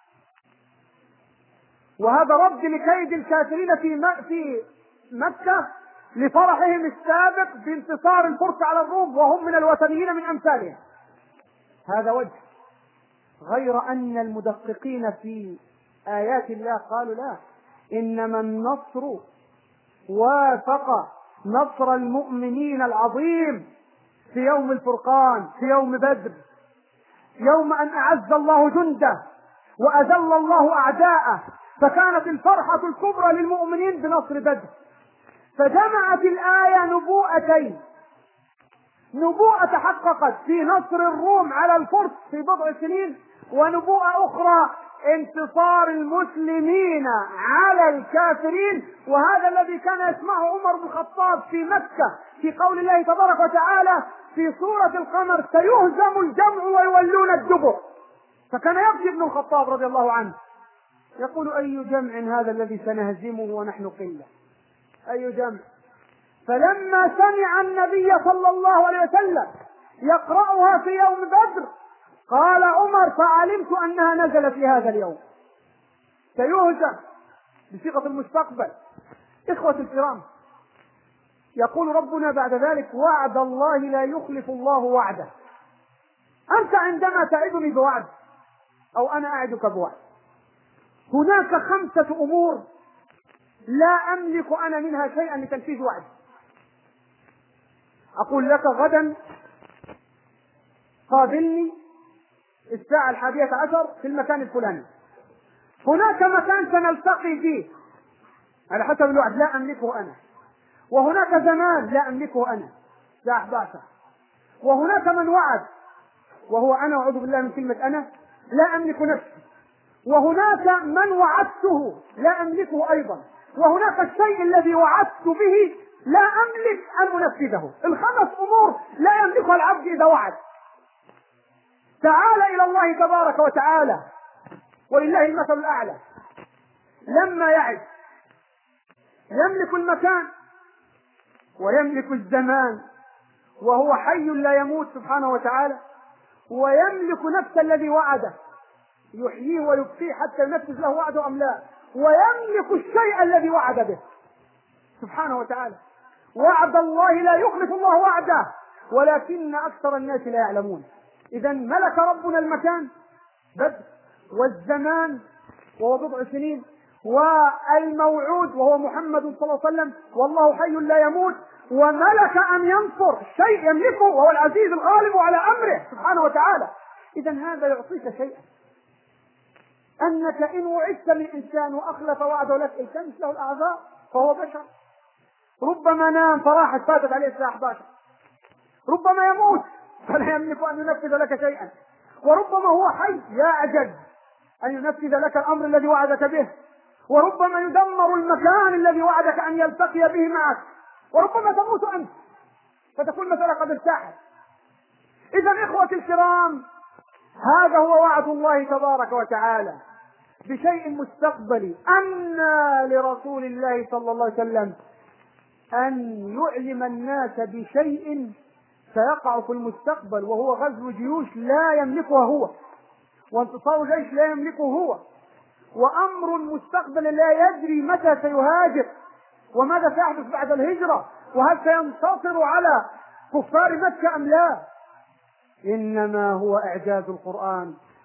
وهذا رد لكيد الكافرين في في مكة لفرحهم السابق بانتصار الفرس على الروم وهم من الوثنيين من أمثالهم. هذا وجه. غير أن المدققين في آيات الله قالوا لا، إنما النصر وافق نصر المؤمنين العظيم في يوم الفرقان، في يوم بدر، يوم أن أعز الله جنده وأذل الله أعداءه، فكانت الفرحة الكبرى للمؤمنين بنصر بدر. فجمعت الآية نبوءتين: نبوءة تحققت في نصر الروم على الفرس في بضع سنين، ونبوءة أخرى انتصار المسلمين على الكافرين. وهذا الذي كان يسمعه عمر بن الخطاب في مكة في قول الله تبارك وتعالى في سورة القمر: سيهزم الجمع ويولون الدبر. فكان يبكي ابن الخطاب رضي الله عنه يقول: أي جمع هذا الذي سنهزمه ونحن قلة؟ أي جمع؟ فلما سمع النبي صلى الله عليه وسلم يقرأها في يوم بدر قال عمر: فعلمت أنها نزلت في هذا اليوم. سيهزم بصيغة المستقبل. إخوة الكرام، يقول ربنا بعد ذلك: وعد الله لا يخلف الله وعده. أنت عندما تعدني بوعد أو أنا أعدك بوعد، هناك خمسة أمور لا أملك أنا منها شيئا لتنفيذ وعد. أقول لك غدا قابلني الساعة الحادية عشر في المكان الفلاني. هناك مكان سنلتقي فيه على حسب الوعد لا أملكه أنا، وهناك زمان لا أملكه أنا الساعة أحد عشر، وهناك من وعد وهو أنا، أعوذ بالله من كلمة أنا، لا أملك نفسي، وهناك من وعدته لا أملكه أيضا، وهناك الشيء الذي وعدت به لا أملك أن أنفذه. الخمس أمور لا يملكها العبد إذا وعد. تعال إلى الله تبارك وتعالى ولله المثل الأعلى. لما يعد يملك المكان ويملك الزمان، وهو حي لا يموت سبحانه وتعالى، ويملك نفس الذي وعده يحييه ويبقيه حتى ينفذ له وعده أم لا، ويملك الشيء الذي وعد به سبحانه وتعالى. وعد الله لا يخلف الله وعده ولكن أكثر الناس لا يعلمون. إذا ملك ربنا المكان بدر، والزمان وهو بضع سنين، والموعود وهو محمد صلى الله عليه وسلم، والله حي لا يموت، وملك أن ينصر شيء يملكه وهو العزيز الغالب على أمره سبحانه وتعالى. إذا هذا يعطيك شيئا، أنك إن وعدت من إنسان وأخلف وعده لك التمس له الأعذار فهو بشر. ربما نام فراحت فاتت عليه الساعة أحد عشر، ربما يموت فلا يملك أن ينفذ لك شيئا، وربما هو حي يعجز أن ينفذ لك الأمر الذي وعدك به، وربما يدمر المكان الذي وعدك أن يلتقي به معك، وربما تموت أنت فتكون مسألة قد ارتاحت. إذا إخوتي الكرام، هذا هو وعد الله تبارك وتعالى بشيء مستقبلي. أن لرسول الله صلى الله عليه وسلم أن يعلم الناس بشيء سيقع في المستقبل، وهو غزو جيوش لا يملكها هو، وانتصار جيش لا يملكه هو، وأمر مستقبل لا يدري متى سيهاجر وماذا سيحدث بعد الهجرة، وهل سينتصر على كفار مكة أم لا. إنما هو إعجاز القرآن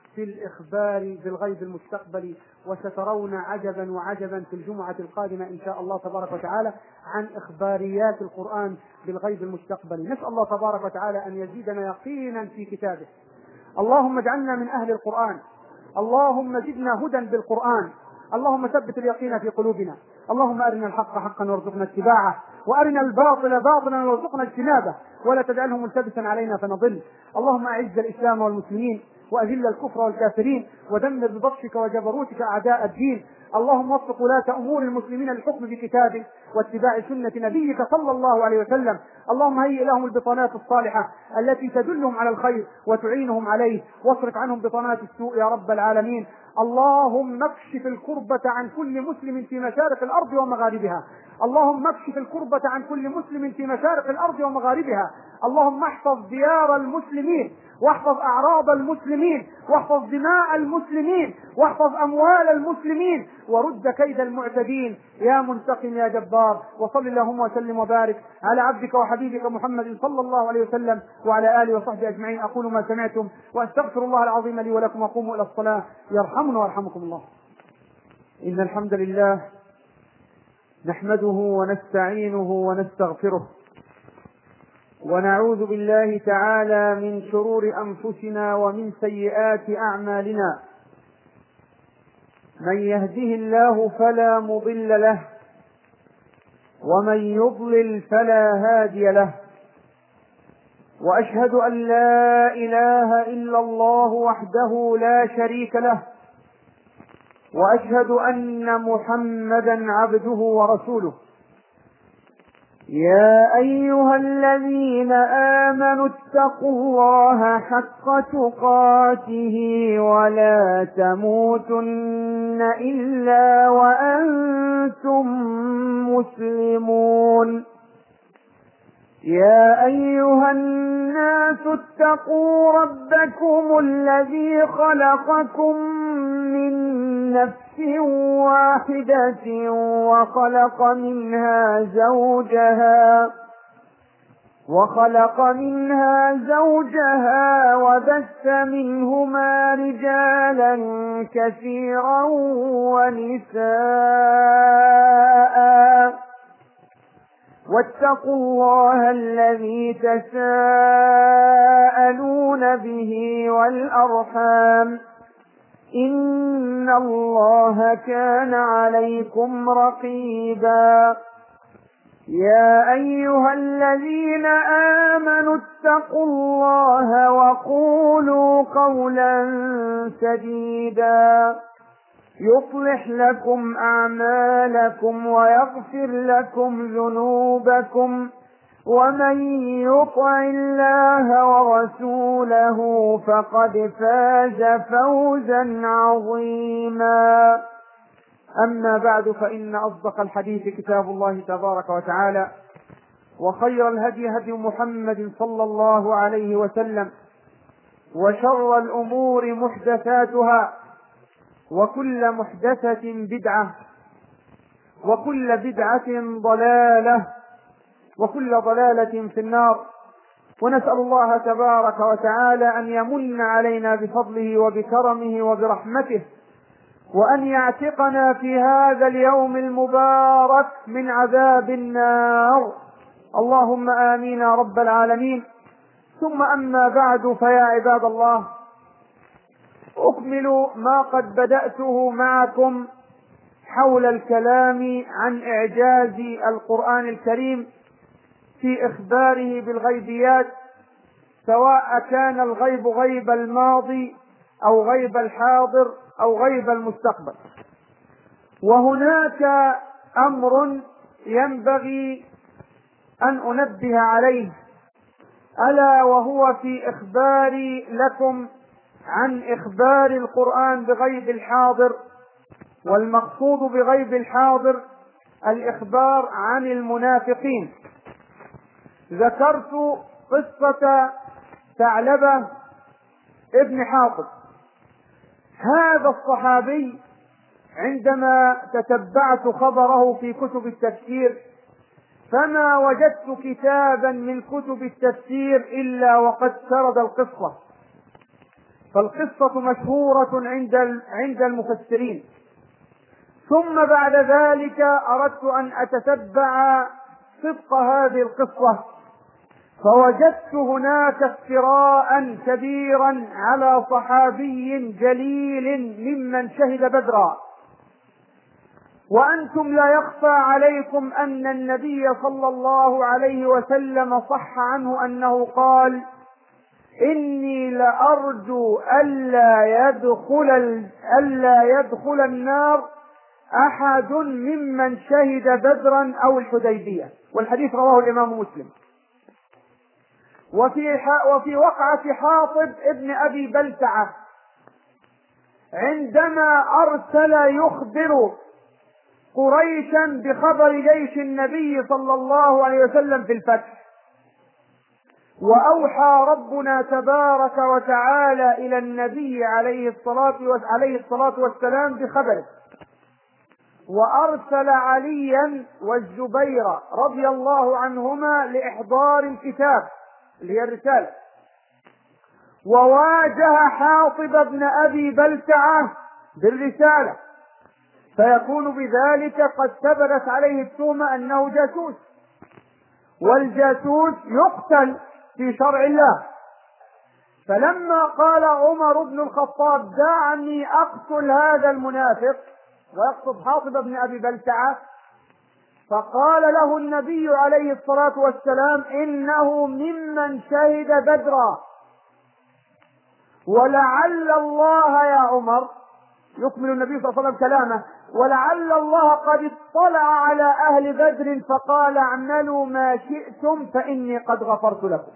في الإخبار بالغيب المستقبلي، وسترون عجبا وعجبا في الجمعة القادمة إن شاء الله تبارك وتعالى عن إخباريات القرآن بالغيب المستقبلي. نسأل الله تبارك وتعالى أن يزيدنا يقينا في كتابه. اللهم اجعلنا من أهل القرآن، اللهم زدنا هدى بالقرآن، اللهم ثبت اليقين في قلوبنا، اللهم أرنا الحق حقا وارزقنا اتباعه، وأرنا الباطل باطلا وارزقنا اجتنابه، ولا تجعله ملتبسا علينا فنضل. اللهم أعز الإسلام والمسلمين، وأذل الكفر والكافرين، ودمر ببطشك وجبروتك أعداء الدين. اللهم وفق ولاة أمور المسلمين للحكم بكتابك واتباع سنة نبيك صلى الله عليه وسلم. اللهم هيئ لهم البطانات الصالحة التي تدلهم على الخير وتعينهم عليه، واصرف عنهم بطانات السوء يا رب العالمين. اللهم اكشف الكربة عن كل مسلم في مشارق الأرض ومغاربها، اللهم اكشف الكربة عن كل مسلم في مشارق الأرض ومغاربها. اللهم احفظ ديار المسلمين، واحفظ أعراض المسلمين، واحفظ دماء المسلمين، واحفظ أموال المسلمين، ورد كيد المعتدين يا منتقم يا جبار. وصل اللهم وسلم وبارك على عبدك وحبيبك محمد صلى الله عليه وسلم وعلى آله وصحبه أجمعين. أقول ما سمعتم وأستغفر الله العظيم لي ولكم، وقوموا إلى الصلاة يرحمنا ويرحمكم الله. إن الحمد لله نحمده ونستعينه ونستغفره، ونعوذ بالله تعالى من شرور أنفسنا ومن سيئات أعمالنا. من يهده الله فلا مضل له، ومن يضلل فلا هادي له، وأشهد أن لا إله إلا الله وحده لا شريك له، وأشهد أن محمدا عبده ورسوله. يا أيها الذين آمنوا اتقوا الله حق تقاته ولا تموتن إلا وأنتم مسلمون. يا أيها الناس اتقوا ربكم الذي خلقكم من نفس واحدة وخلق منها زوجها وخلق منها زوجها وبث منهما رجالا كثيرا ونساء، واتقوا الله الذي تساءلون به والأرحام، إن الله كان عليكم رقيبا. يا أيها الذين آمنوا اتقوا الله وقولوا قولا سديدا يصلح لكم أعمالكم ويغفر لكم ذنوبكم، ومن يطع الله ورسوله فقد فاز فوزا عظيما. أما بعد، فإن أصدق الحديث كتاب الله تبارك وتعالى، وخير الهدي هدي محمد صلى الله عليه وسلم، وشر الأمور محدثاتها، وكل محدثة بدعة، وكل بدعة ضلالة، وكل ضلالة في النار. ونسأل الله تبارك وتعالى أن يمن علينا بفضله وبكرمه وبرحمته، وأن يعتقنا في هذا اليوم المبارك من عذاب النار. اللهم آمين يا رب العالمين. ثم أما بعد، فيا عباد الله، أكمل ما قد بدأته معكم حول الكلام عن إعجاز القرآن الكريم في إخباره بالغيبيات، سواء كان الغيب غيب الماضي أو غيب الحاضر أو غيب المستقبل. وهناك أمر ينبغي أن أنبه عليه، ألا وهو في إخباري لكم عن إخبار القرآن بغيب الحاضر. والمقصود بغيب الحاضر الإخبار عن المنافقين. ذكرت قصة ثعلبة ابن حاطب. هذا الصحابي عندما تتبعت خبره في كتب التفسير فما وجدت كتابا من كتب التفسير إلا وقد سرد القصة. فالقصة مشهورة عند عند المفسرين. ثم بعد ذلك أردت أن أتتبع صدق هذه القصة، فوجدت هناك افتراء كبيرا على صحابي جليل ممن شهد بدرا. وأنتم لا يخفى عليكم أن النبي صلى الله عليه وسلم صح عنه أنه قال: إني لأرجو ألا يدخل ألا يدخل النار أحد ممن شهد بدرا أو الحديبية. والحديث رواه الإمام مسلم. وفي وفي وقعة حاطب ابن أبي بلتعة عندما أرسل يخبر قريشا بخبر جيش النبي صلى الله عليه وسلم في الفتح، وأوحى ربنا تبارك وتعالى إلى النبي عليه الصلاة عليه الصلاة والسلام بخبره، وأرسل عليا والزبير رضي الله عنهما لإحضار الكتاب اللي هي الرسالة، وواجه حاطب بن أبي بلتعة بالرسالة، فيكون بذلك قد ثبتت عليه التهمة أنه جاسوس، والجاسوس يقتل في شرع الله. فلما قال عمر بن الخطاب: دعني أقتل هذا المنافق، ويقصد حاطب بن أبي بلتعة، فقال له النبي عليه الصلاة والسلام: إنه ممن شهد بدرا، ولعل الله يا عمر، يكمل النبي صلى الله عليه وسلم كلامه، ولعل الله قد اطلع على أهل بدر فقال: اعملوا ما شئتم فإني قد غفرت لكم.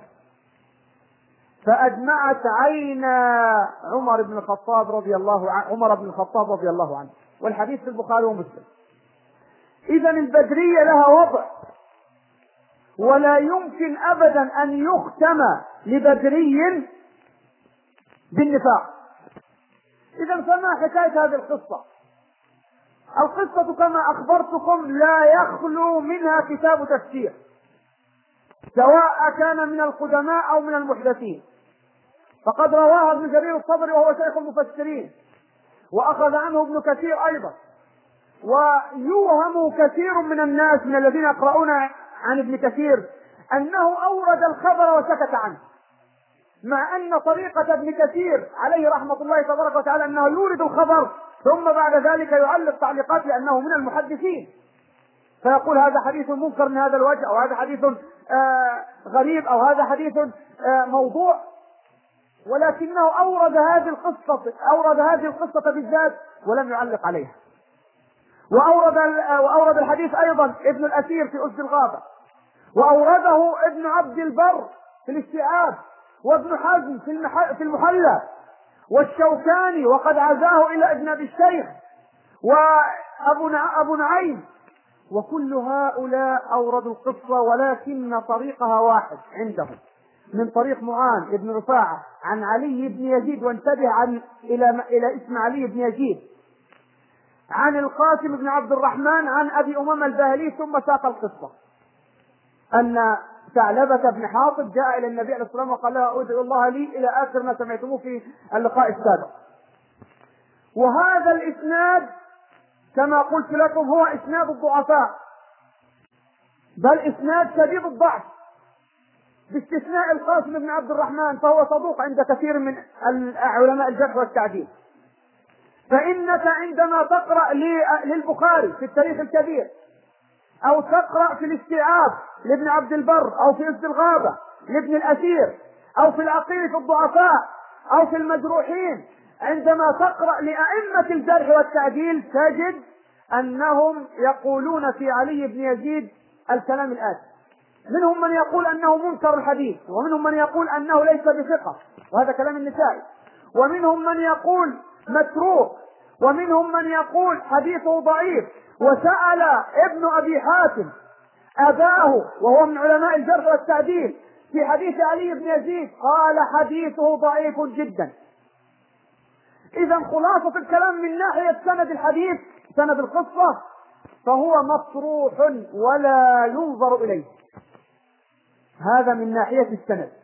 فأدمعت عينا عمر بن الخطاب رضي الله عنه عمر بن الخطاب رضي الله عنه، والحديث في البخاري ومسلم. إذا البدرية لها وضع، ولا يمكن أبدا أن يختم لبدري بالنفاق. إذا فما حكاية هذه القصة؟ القصة كما أخبرتكم لا يخلو منها كتاب تفسير، سواء كان من القدماء أو من المحدثين، فقد رواها ابن جرير الطبري وهو شيخ المفسرين، وأخذ عنه ابن كثير أيضا. ويوهم كثير من الناس من الذين يقرؤون عن ابن كثير أنه أورد الخبر وسكت عنه، مع أن طريقة ابن كثير عليه رحمة الله تبارك وتعالى أنه يورد الخبر ثم بعد ذلك يعلق تعليقات لأنه من المحدثين، فيقول هذا حديث منكر من هذا الوجه، أو هذا حديث آه غريب، أو هذا حديث آه موضوع، ولكنه أورد هذه القصة أورد هذه القصة بالذات ولم يعلق عليها. وأورد وأورد الحديث أيضا ابن الأثير في أسد الغابة، وأورده ابن عبد البر في الاستيعاب، وابن حزم في المحلى، والشوكاني وقد عزاه إلى ابن أبي الشيخ، وأبو نعيم، وكل هؤلاء أوردوا القصة، ولكن طريقها واحد عندهم، من طريق معاذ بن رفاعة عن علي بن يزيد، وانتبه عن إلى إلى اسم علي بن يزيد، عن القاسم بن عبد الرحمن عن أبي أمامة الباهلي، ثم ساق القصة أن ثعلبة بن حاطب جاء إلى النبي عليه الصلاة والسلام وقال له: أدعو الله لي، إلى آخر ما سمعتموه في اللقاء السابق. وهذا الإسناد كما قلت لكم هو إسناد الضعفاء، بل إسناد شديد الضعف، باستثناء القاسم بن عبد الرحمن فهو صدوق عند كثير من علماء الجرح والتعديل. فإنك عندما تقرأ للبخاري في التاريخ الكبير، أو تقرأ في الاستيعاب لابن عبد البر، أو في أسد الغابة لابن الأثير، أو في العقيل في الضعفاء، أو في المجروحين، عندما تقرأ لأئمة الجرح والتعديل تجد أنهم يقولون في علي بن يزيد الكلام الآتي: منهم من يقول أنه منكر الحديث، ومنهم من يقول أنه ليس بثقة، وهذا كلام النسائي، ومنهم من يقول متروك، ومنهم من يقول حديثه ضعيف. وسأل ابن أبي حاتم أباه وهو من علماء الجرح والتعديل في حديث علي بن يزيد، قال حديثه ضعيف جدا. إذا خلاصة الكلام من ناحية سند الحديث، سند القصة، فهو مطروح ولا ينظر إليه، هذا من ناحية السند.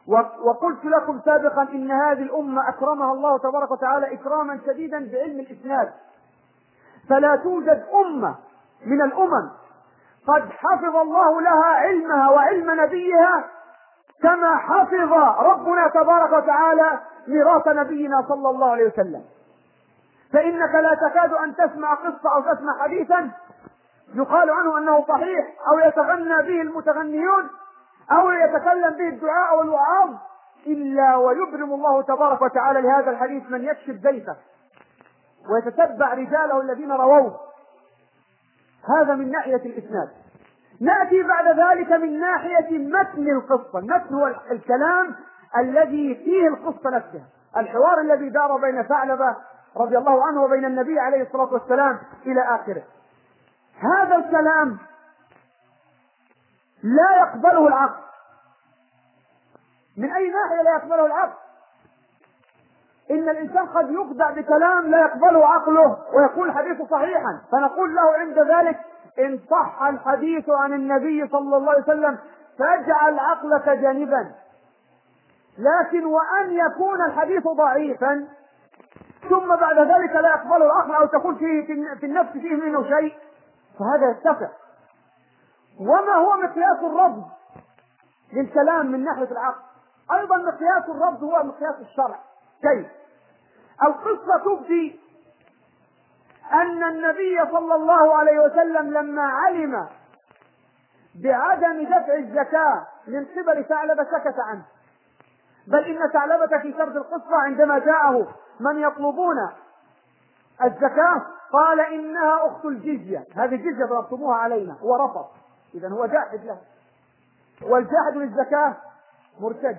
وقلت لكم سابقا إن هذه الأمة أكرمها الله تبارك وتعالى إكراما شديدا بعلم الإسناد، فلا توجد أمة من الأمم قد حفظ الله لها علمها وعلم نبيها كما حفظ ربنا تبارك وتعالى ميراث نبينا صلى الله عليه وسلم. فإنك لا تكاد أن تسمع قصة أو تسمع حديثا يقال عنه أنه صحيح أو يتغنى به المتغنيون أو يتكلم به الدعاء والوعاظ إلا ويبرم الله تبارك وتعالى لهذا الحديث من يكشف زيفه ويتتبع رجاله الذين رووه. هذا من ناحية الإسناد. نأتي بعد ذلك من ناحية متن القصة. المتن هو الكلام الذي فيه القصة نفسها، الحوار الذي دار بين ثعلبة رضي الله عنه وبين النبي عليه الصلاة والسلام إلى آخره. هذا الكلام لا يقبله العقل. من أي ناحية لا يقبله العقل؟ إن الإنسان قد يخدع بكلام لا يقبله عقله ويقول الحديث صحيحا، فنقول له عند ذلك إن صح الحديث عن النبي صلى الله عليه وسلم فاجعل عقلك جانبا. لكن وأن يكون الحديث ضعيفا ثم بعد ذلك لا يقبله العقل أو تكون فيه في النفس فيه منه شيء، فهذا يتفق. وما هو مقياس الرفض للكلام من ناحية العقل؟ أيضا مقياس الرفض هو مقياس الشرع. كيف؟ القصة تبدي أن النبي صلى الله عليه وسلم لما علم بعدم دفع الزكاة من قبل ثعلبة سكت عنه، بل إن ثعلبة في سرد القصة عندما جاءه من يطلبون الزكاة قال إنها أخت الجزية، هذه الجزية ضربتموها علينا، هو رفض. إذا هو جاحد له، والجاحد للزكاة مرتد.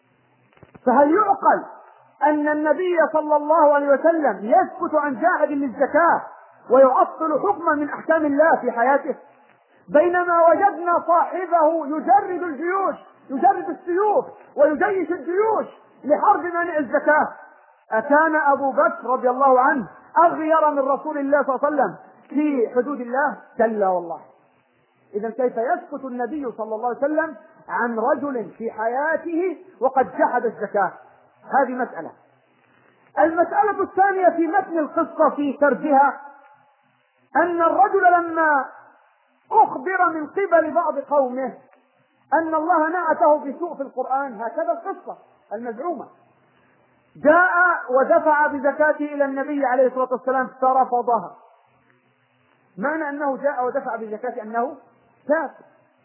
فهل يعقل أن النبي صلى الله عليه وسلم يسكت عن جاحد للزكاة ويعطل حكما من أحكام الله في حياته، بينما وجدنا صاحبه يجرد الجيوش، يجرد السيوف ويجيش الجيوش لحرب منع الزكاة؟ أكان أبو بكر رضي الله عنه أغير من رسول الله صلى الله عليه وسلم في حدود الله؟ كلا والله. إذا كيف يسكت النبي صلى الله عليه وسلم عن رجل في حياته وقد جحد الزكاة؟ هذه مسألة. المسألة الثانية في متن القصة في سردها أن الرجل لما أخبر من قبل بعض قومه أن الله نعته بسوء في القرآن، هكذا القصة المزعومة، جاء ودفع بزكاته إلى النبي عليه الصلاة والسلام فرفضها. معنى أنه جاء ودفع بزكاته أنه كافر.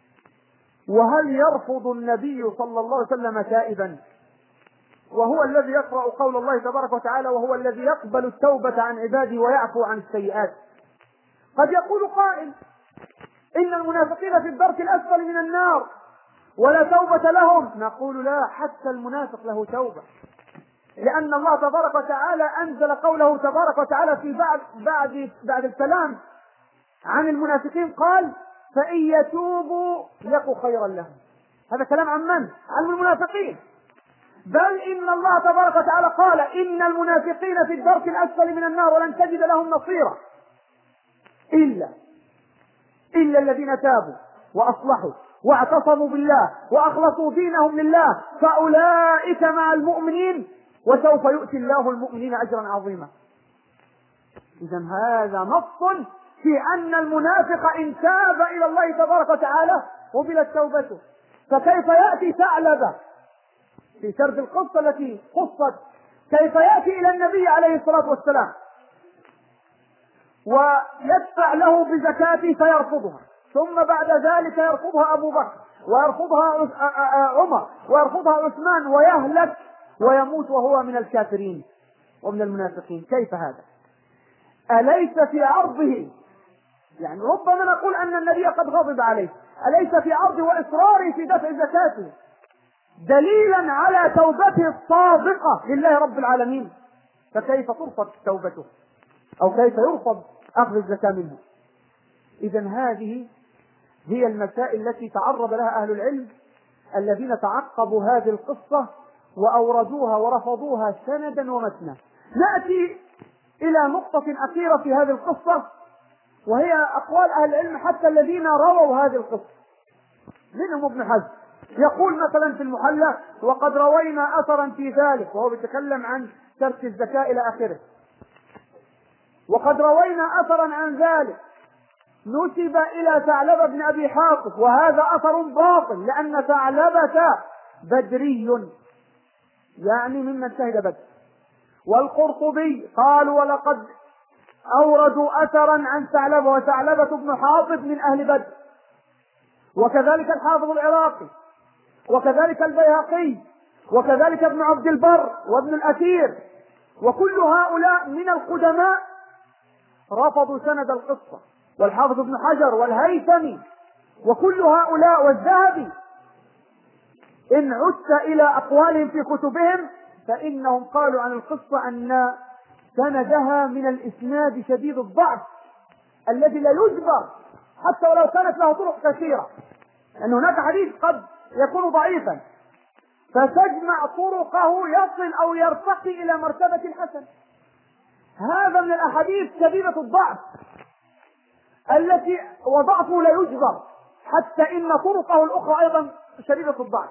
وهل يرفض النبي صلى الله عليه وسلم تائبا وهو الذي يقرأ قول الله تبارك وتعالى وهو الذي يقبل التوبة عن عباده ويعفو عن السيئات؟ قد يقول قائل إن المنافقين في الدرك الأسفل من النار ولا توبة لهم. نقول لا، حتى المنافق له توبة، لأن الله تبارك وتعالى أنزل قوله تبارك وتعالى في بعد بعد بعد الكلام عن المنافقين قال فإن يتوبوا يكن خيرا لهم. هذا كلام عن من؟ عن المنافقين. بل إن الله تبارك وتعالى قال إن المنافقين في الدرك الأسفل من النار ولن تجد لهم نصيرا إلا إلا الذين تابوا وأصلحوا واعتصموا بالله وأخلصوا دينهم لله فأولئك مع المؤمنين وسوف يؤتي الله المؤمنين أجرا عظيما. إذا هذا نص في أن المنافق إن تاب إلى الله تبارك وتعالى قبلت توبته. فكيف يأتي ثعلبة في سرد القصة التي قصت، كيف يأتي إلى النبي عليه الصلاة والسلام ويدفع له بزكاته فيرفضها، ثم بعد ذلك يرفضها أبو بكر ويرفضها عمر ويرفضها عثمان ويهلك ويموت وهو من الكافرين ومن المنافقين؟ كيف هذا؟ أليس في عرضه، يعني ربما نقول أن النبي قد غضب عليه، أليس في عرضه وإصراره في دفع زكاته دليلا على توبته الصادقة لله رب العالمين؟ فكيف ترفض توبته أو كيف يرفض أخذ الزكاة منه؟ إذا هذه هي المسائل التي تعرض لها أهل العلم الذين تعقبوا هذه القصة وأوردوها ورفضوها سندا ومتنا. نأتي إلى نقطة أخيرة في هذه القصة، وهي أقوال أهل العلم حتى الذين رووا هذه القصة، منهم ابن حزم يقول مثلا في المحلى: وقد روينا أثرا في ذلك، وهو بيتكلم عن ترك الزكاة إلى آخره. وقد روينا أثرا عن ذلك نسب إلى ثعلبة بن أبي حاطب، وهذا أثر باطل، لأن ثعلبة بدري، يعني ممن شهد بدر. والقرطبي قالوا: ولقد أوردوا أثرا عن ثعلبة، وثعلبة بن حاطب من أهل بدر. وكذلك الحافظ العراقي، وكذلك البيهقي، وكذلك ابن عبد البر وابن الأثير، وكل هؤلاء من القدماء رفضوا سند القصة، والحافظ ابن حجر والهيثمي وكل هؤلاء والذهبي. إن عدت إلى أقوالهم في كتبهم فإنهم قالوا عن القصة أن سندها من الإسناد شديد الضعف الذي لا يجبر حتى ولو كانت له طرق كثيرة، لأن هناك حديث قد يكون ضعيفا فتجمع طرقه يصل أو يرتقي إلى مرتبة الحسن. هذا من الأحاديث شديدة الضعف التي وضعفه لا يجبر، حتى إن طرقه الأخرى أيضا شديدة الضعف.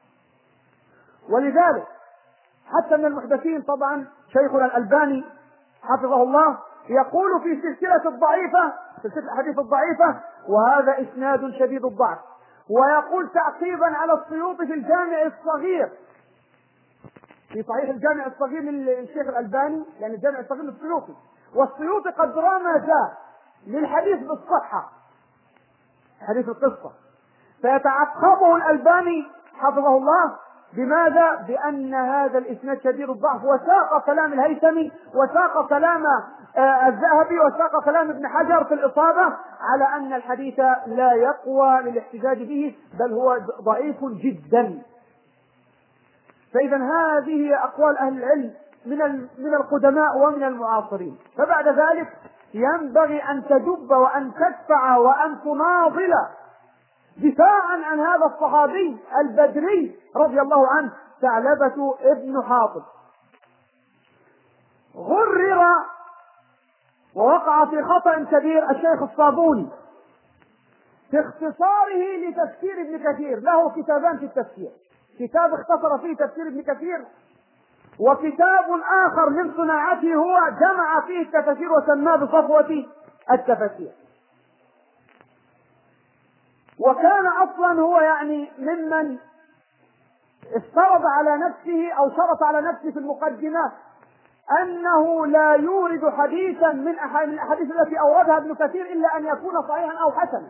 ولذلك حتى من المحدثين طبعا شيخنا الألباني حفظه الله يقول في سلسلة الضعيفة، سلسلة الأحاديث الضعيفة: وهذا إسناد شديد الضعف. ويقول تعقيبا على السيوطي في الجامع الصغير، في صحيح الجامع الصغير للشيخ الألباني، يعني الجامع الصغير للسيوطي، والسيوطي قد رمز للحديث بالصحة، حديث القصة، فيتعقبه الألباني حفظه الله. بماذا؟ بأن هذا الإسناد شديد الضعف، وساق كلام الهيثمي، وساق كلام آه الذهبي، وساق كلام ابن حجر في الإصابة على أن الحديث لا يقوى للاحتجاج به، بل هو ضعيف جدا. فإذا هذه أقوال أهل العلم من من القدماء ومن المعاصرين. فبعد ذلك ينبغي أن تدب وأن تدفع وأن تناضل دفاعا عن هذا الصحابي البدري رضي الله عنه ثعلبة ابن حاطب. غرر ووقع في خطأ كبير الشيخ الصابوني في اختصاره لتفسير ابن كثير. له كتابان في التفسير، كتاب اختصر فيه تفسير ابن كثير، وكتاب آخر من صناعته هو جمع فيه التفسير وسماه بصفوة التفسير. وكان أصلا هو يعني ممن افترض على نفسه أو شرط على نفسه في المقدمة أنه لا يورد حديثا من الأحاديث التي أوردها ابن كثير إلا أن يكون صحيحا أو حسنا.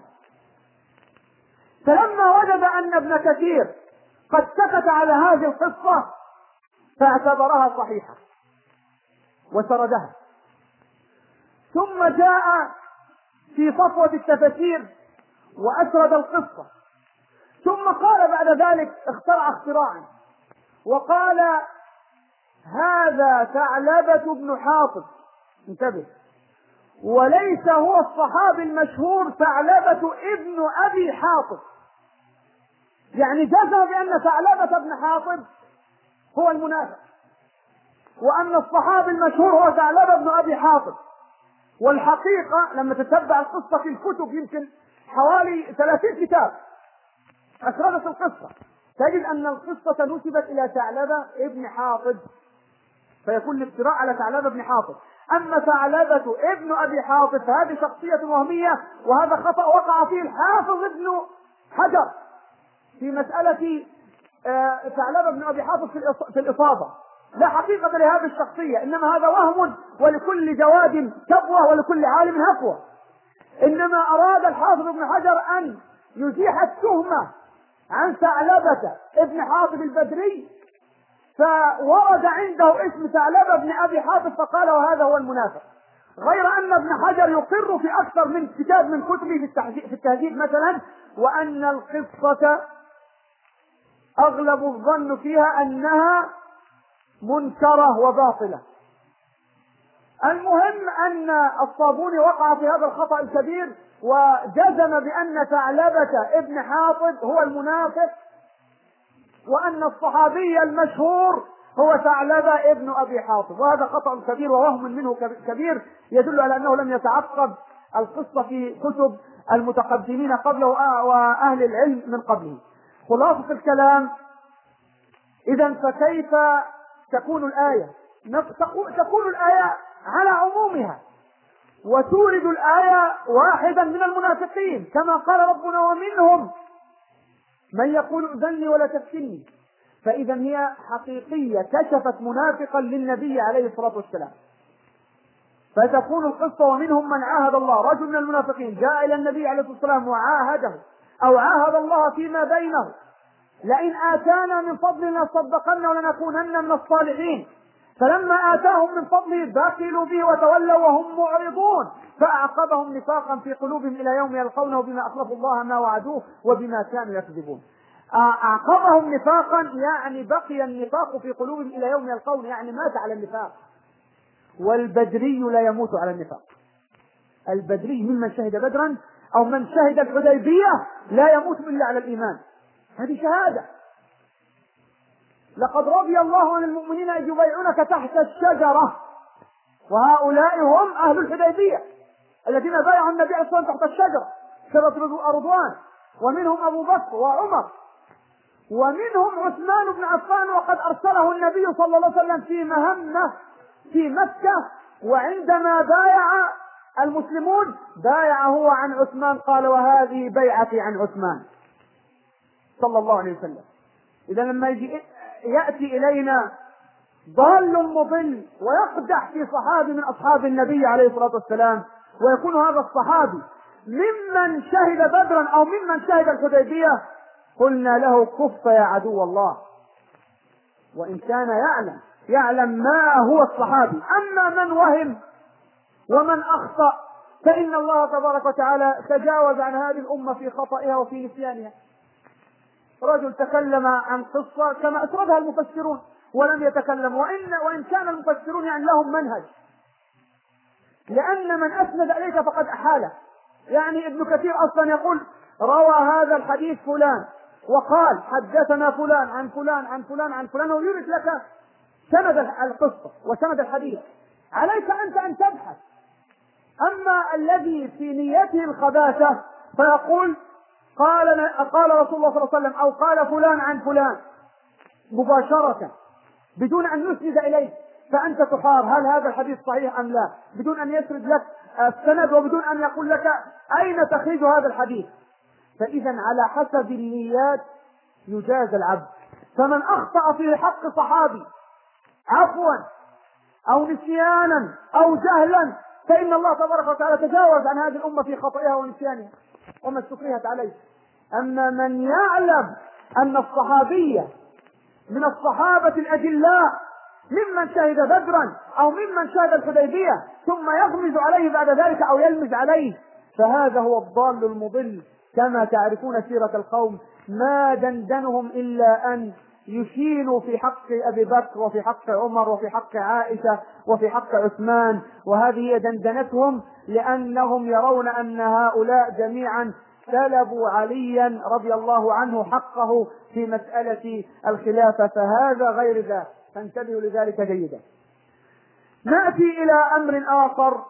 فلما وجد أن ابن كثير قد سكت على هذه القصة فاعتبرها صحيحة وسردها، ثم جاء في صفوة التفسير وأسرد القصة، ثم قال بعد ذلك اخترع اختراعا وقال: هذا ثعلبة بن حاطب، انتبه، وليس هو الصحابي المشهور ثعلبة ابن أبي حاطب. يعني جزم بأن ثعلبة بن حاطب هو المنافق، وأن الصحابي المشهور هو ثعلبة بن أبي حاطب. والحقيقة لما تتبع القصة في الكتب، يمكن حوالي ثلاثين كتاب أسردت القصة، تجد أن القصة نسبت إلى ثعلبة ابن حاطب، فيكون الافتراء على ثعلبة بن حاطب. أما ثعلبة ابن أبي حاطب فهذه شخصية وهمية، وهذا خطأ وقع فيه الحافظ ابن حجر في مسألة ثعلبة بن أبي حاطب في الإصابة. لا حقيقة لهذه الشخصية، إنما هذا وهم، ولكل جواد كبوة ولكل عالم هفوة. إنما أراد الحافظ ابن حجر أن يزيح التهمة عن ثعلبة ابن حاطب البدري، فورد عنده اسم ثعلبة بن أبي حاطب فقال: وهذا هو المنافق. غير أن ابن حجر يقر في أكثر من كتاب من كتبه في التهذيب مثلا، وأن القصة أغلب الظن فيها أنها منكرة وباطلة. المهم أن الصابوني وقع في هذا الخطأ الكبير، وجزم بأن ثعلبة ابن حاطب هو المنافق، وأن الصحابي المشهور هو ثعلبة ابن أبي حاطب، وهذا خطأ كبير ووهم منه كبير يدل على أنه لم يتعقب القصة في كتب المتقدمين قبله وأهل العلم من قبله. خلاصة الكلام: إذا فكيف تكون الآية؟ تكون الآية على عمومها، وتورد الآية واحدا من المنافقين كما قال ربنا: ومنهم من يقول ائذني ولا تفتني. فإذا هي حقيقية كشفت منافقا للنبي عليه الصلاة والسلام. فتكون القصة: ومنهم من عاهد الله، رجل من المنافقين جاء إلى النبي عليه الصلاة والسلام وعاهده أو عاهد الله فيما بينه: لئن آتانا من فضل لنصدقن ولنكونن من الصالحين. فلما آتاهم من فضله بخلوا به وتولوا وهم معرضون، فأعقبهم نفاقا في قلوبهم إلى يوم يلقونه بما أخلفوا الله ما وعدوه وبما كانوا يكذبون. أعقبهم نفاقا يعني بقي النفاق في قلوبهم إلى يوم يلقونه، يعني مات على النفاق. والبدري لا يموت على النفاق. البدري ممن شهد بدرا أو من شهد الحديبية لا يموت إلا على الإيمان. هذه شهادة. لقد رضي الله عن المؤمنين إذ يبايعونك تحت الشجرة، وهؤلاء هم أهل الحديبية الذين بايعوا النبي عليه الصلاة والسلام تحت الشجرة، شجرة رضوان. ومنهم أبو بكر وعمر، ومنهم عثمان بن عفان، وقد أرسله النبي صلى الله عليه وسلم في مهمة في مكة، وعندما بايع المسلمون بايع هو عن عثمان، قال: وهذه بيعتي عن عثمان صلى الله عليه وسلم. إذا لما يجي يأتي إلينا ضال مضل ويقدح في صحابي من أصحاب النبي عليه الصلاة والسلام، ويكون هذا الصحابي ممن شهد بدرا أو ممن شهد الحديبية، قلنا له: كف يا عدو الله. وإن كان يعلم يعلم ما هو الصحابي. أما من وهم ومن أخطأ فإن الله تبارك وتعالى تجاوز عن هذه الأمة في خطئها وفي نسيانها. رجل تكلم عن قصة كما أسردها المفسرون ولم يتكلم، وإن, وإن كان المفسرون يعني لهم منهج، لأن من أسند إليك فقد أحاله. يعني ابن كثير أصلا يقول: روى هذا الحديث فلان وقال حدثنا فلان عن فلان عن فلان عن فلان، ويورث لك سند القصة وسند الحديث. عليك أنت أن تبحث. أما الذي في نيته الخباثة فيقول: قال قال رسول الله صلى الله عليه وسلم أو قال فلان عن فلان مباشرة بدون أن يسند إليه، فأنت تحار هل هذا الحديث صحيح أم لا، بدون أن يسرد لك السند وبدون أن يقول لك أين تخرج هذا الحديث. فإذا على حسب النيات يجاز العبد. فمن أخطأ في حق صحابي عفوا أو نسيانا أو جهلا فإن الله تبارك وتعالى تجاوز عن هذه الأمة في خطئها ونسيانها وما استكرهت عليه. أما من يعلم أن الصحابية من الصحابة الأجلاء ممن شهد بدرا أو ممن شهد الحديبية ثم يغمز عليه بعد ذلك أو يلمز عليه، فهذا هو الضال المضل. كما تعرفون سيرة القوم ما دندنهم إلا أن يشينوا في حق أبي بكر وفي حق عمر وفي حق عائشة وفي حق عثمان، وهذه هي دندنتهم، لأنهم يرون أن هؤلاء جميعا سلبوا عليا رضي الله عنه حقه في مسألة الخلافة، فهذا غير ذا، فانتبهوا لذلك جيدا. نأتي إلى أمر آخر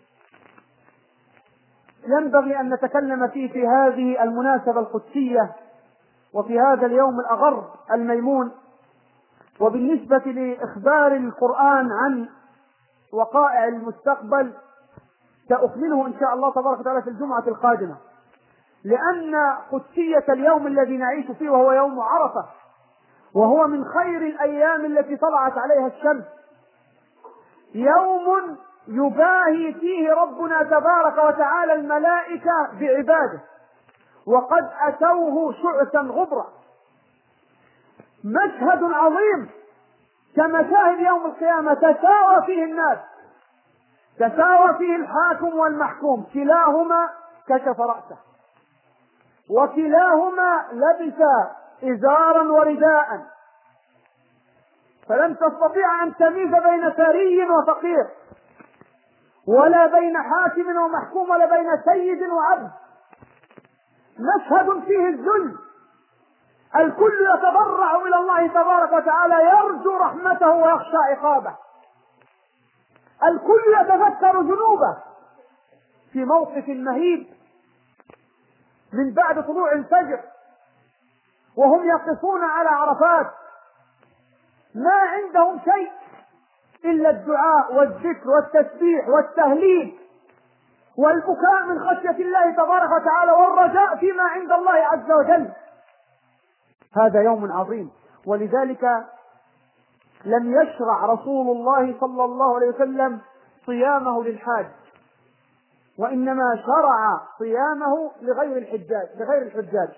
ينبغي أن نتكلم فيه في هذه المناسبة القدسية وفي هذا اليوم الأغر الميمون، وبالنسبة لإخبار القرآن عن وقائع المستقبل سأكمله إن شاء الله تبارك وتعالى في الجمعة القادمة، لأن قدسية اليوم الذي نعيش فيه وهو يوم عرفة، وهو من خير الأيام التي طلعت عليها الشمس، يوم يباهي فيه ربنا تبارك وتعالى الملائكة بعباده، وقد أتوه شعثا غبرا. مشهد عظيم كمشاهد يوم القيامة، تساوى فيه الناس، تساوى فيه الحاكم والمحكوم، كلاهما كشف رأسه وكلاهما لبس إزارا ورداء، فلم تستطيع أن تميز بين ثري وفقير، ولا بين حاكم ومحكوم، ولا بين سيد وعبد. مشهد فيه الذل، الكل يتضرع إلى الله تبارك وتعالى يرجو رحمته ويخشى عقابه، الكل يتذكر ذنوبه في موقف مهيب من بعد طلوع الفجر وهم يقفون على عرفات ما عندهم شيء إلا الدعاء والذكر والتسبيح والتهليل والبكاء من خشية الله تبارك وتعالى والرجاء فيما عند الله عز وجل. هذا يوم عظيم، ولذلك لم يشرع رسول الله صلى الله عليه وسلم صيامه للحاج، وإنما شرع صيامه لغير الحجاج لغير الحجاج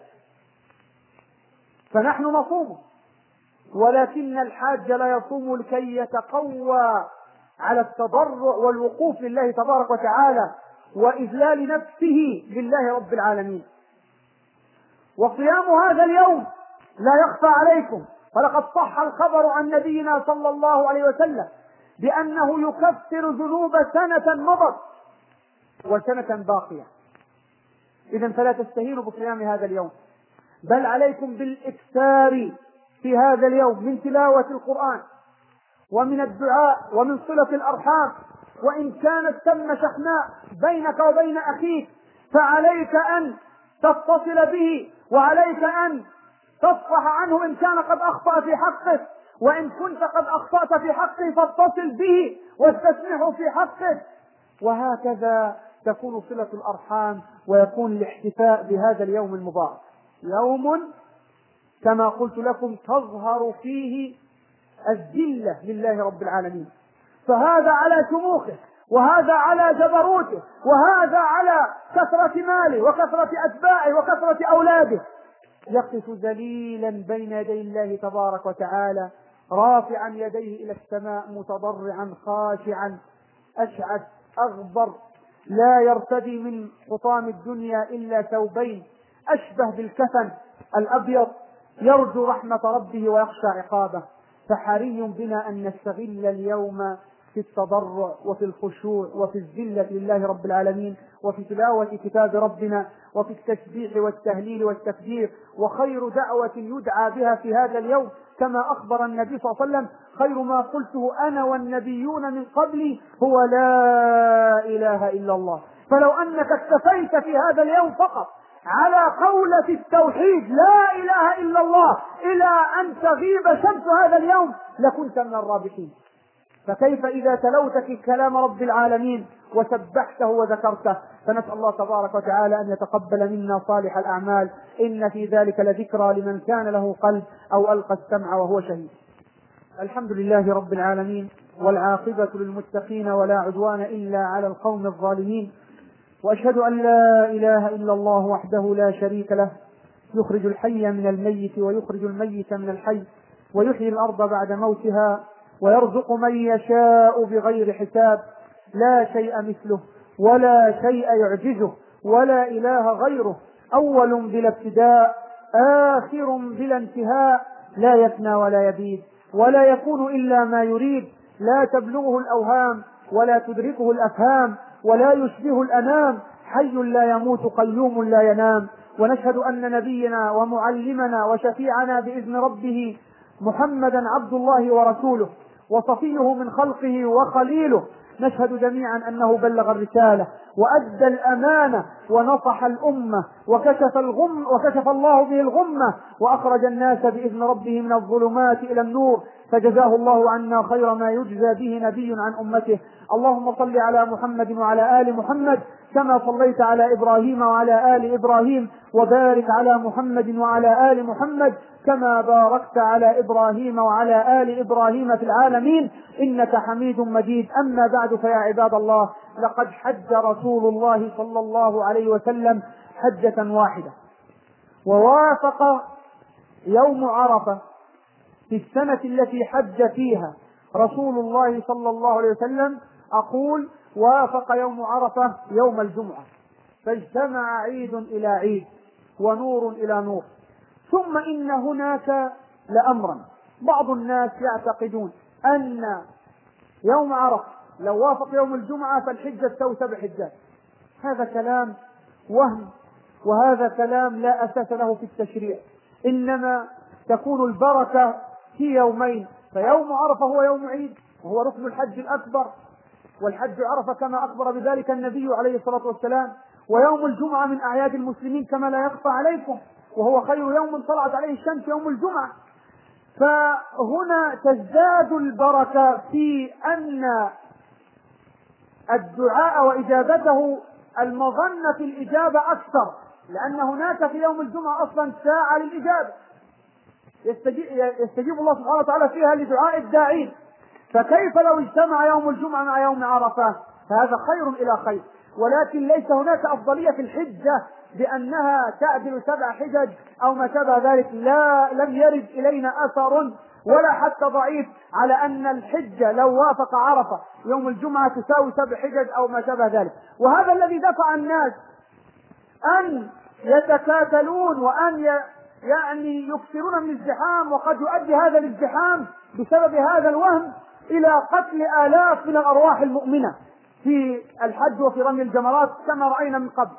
فنحن نصومه، ولكن الحاج لا يصوم لكي يتقوى على التضرع والوقوف لله تبارك وتعالى وإذلال نفسه لله رب العالمين. وصيام هذا اليوم لا يخفى عليكم، فلقد صح الخبر عن نبينا صلى الله عليه وسلم بأنه يكفر ذنوب سنة مضت وسنة باقية. إذن فلا تستهينوا بصيام هذا اليوم، بل عليكم بالإكثار في هذا اليوم من تلاوة القرآن ومن الدعاء ومن صلة الأرحام، وإن كانت ثم شحناء بينك وبين أخيك فعليك أن تتصل به، وعليك أن تصفح عنه إن كان قد أخطأ في حقه، وإن كنت قد أخطأت في حقه فاتصل به واستسمحه في حقه. وهكذا تكون صلة الأرحام ويكون الاحتفاء بهذا اليوم المبارك، يوم كما قلت لكم تظهر فيه الذلة لله رب العالمين، فهذا على شموخه، وهذا على جبروته، وهذا على كثرة ماله وكثرة أتباعه وكثرة أولاده، يقف ذليلا بين يدي الله تبارك وتعالى رافعا يديه إلى السماء متضرعا خاشعا أشعث أغبر، لا يرتدي من حطام الدنيا إلا ثوبين أشبه بالكفن الأبيض، يرجو رحمة ربه ويخشى عقابه. فحري بنا أن نستغل اليوم في التضرع وفي الخشوع وفي الذلة لله رب العالمين، وفي تلاوة كتاب ربنا، وفي التسبيح والتهليل والتكبير. وخير دعوة يدعى بها في هذا اليوم كما أخبر النبي صلى الله عليه وسلم: خير ما قلته أنا والنبيون من قبلي هو لا إله إلا الله. فلو أنك اكتفيت في هذا اليوم فقط على قولة التوحيد لا إله إلا الله إلى أن تغيب شمس هذا اليوم لكنت من الرابحين. فكيف إذا تلوت كلام رب العالمين وسبحته وذكرته؟ فنسأل الله تبارك وتعالى أن يتقبل منا صالح الأعمال، إن في ذلك لذكرى لمن كان له قلب أو ألقى السمع وهو شهيد. الحمد لله رب العالمين، والعاقبة للمتقين ولا عدوان إلا على القوم الظالمين، وأشهد أن لا إله إلا الله وحده لا شريك له، يخرج الحي من الميت ويخرج الميت من الحي، ويحيي الأرض بعد موتها، ويرزق من يشاء بغير حساب، لا شيء مثله ولا شيء يعجزه ولا إله غيره، أول بلا ابتداء آخر بلا انتهاء، لا يفنى ولا يبيد ولا يكون إلا ما يريد، لا تبلغه الأوهام ولا تدركه الأفهام ولا يشبه الأنام، حي لا يموت قيوم لا ينام. ونشهد أن نبينا ومعلمنا وشفيعنا بإذن ربه محمدا عبد الله ورسوله وصفيه من خلقه وخليله، نشهد جميعا أنه بلغ الرسالة وأدى الأمانة ونصح الأمة وكشف الغم وكشف الله به الغمة وأخرج الناس بإذن ربه من الظلمات إلى النور، فجزاه الله عنا خير ما يجزى به نبي عن أمته. اللهم صل على محمد وعلى آل محمد كما صليت على إبراهيم وعلى آل إبراهيم، وبارك على محمد وعلى آل محمد كما باركت على إبراهيم وعلى آل إبراهيم في العالمين إنك حميد مجيد. أما بعد، فيا عباد الله، لقد حج رسول الله صلى الله عليه وسلم حجة واحدة، ووافق يوم عرفة في السنة التي حج فيها رسول الله صلى الله عليه وسلم، أقول وافق يوم عرفة يوم الجمعة، فاجتمع عيد إلى عيد ونور إلى نور. ثم إن هناك لأمرا، بعض الناس يعتقدون أن يوم عرفة لو وافق يوم الجمعة فالحجة تساوي سبع حجات. هذا كلام وهم، وهذا كلام لا أساس له في التشريع، إنما تكون البركة في يومين، فيوم عرفة هو يوم عيد وهو ركن الحج الأكبر، والحج عرفة كما أخبر بذلك النبي عليه الصلاة والسلام، ويوم الجمعة من أعياد المسلمين كما لا يخفى عليكم. وهو خير يوم طلعت عليه الشمس يوم الجمعة. فهنا تزداد البركة في أن الدعاء وإجابته المظنة في الإجابة أكثر، لأن هناك في يوم الجمعة أصلا ساعة للإجابة يستجيب, يستجيب الله سبحانه وتعالى فيها لدعاء الداعين، فكيف لو اجتمع يوم الجمعة مع يوم عرفة؟ فهذا خير إلى خير. ولكن ليس هناك أفضلية في الحجة بأنها تعدل سبع حجج أو ما شابه ذلك، لا، لم يرد إلينا أثر ولا حتى ضعيف على أن الحجة لو وافق عرفة يوم الجمعة تساوي سبع حجج أو ما شابه ذلك. وهذا الذي دفع الناس أن يتكاتلون وأن يعني يكثرون من الازدحام، وقد يؤدي هذا الازدحام بسبب هذا الوهم إلى قتل آلاف من الأرواح المؤمنة في الحج وفي رمي الجمرات كما رأينا من قبل.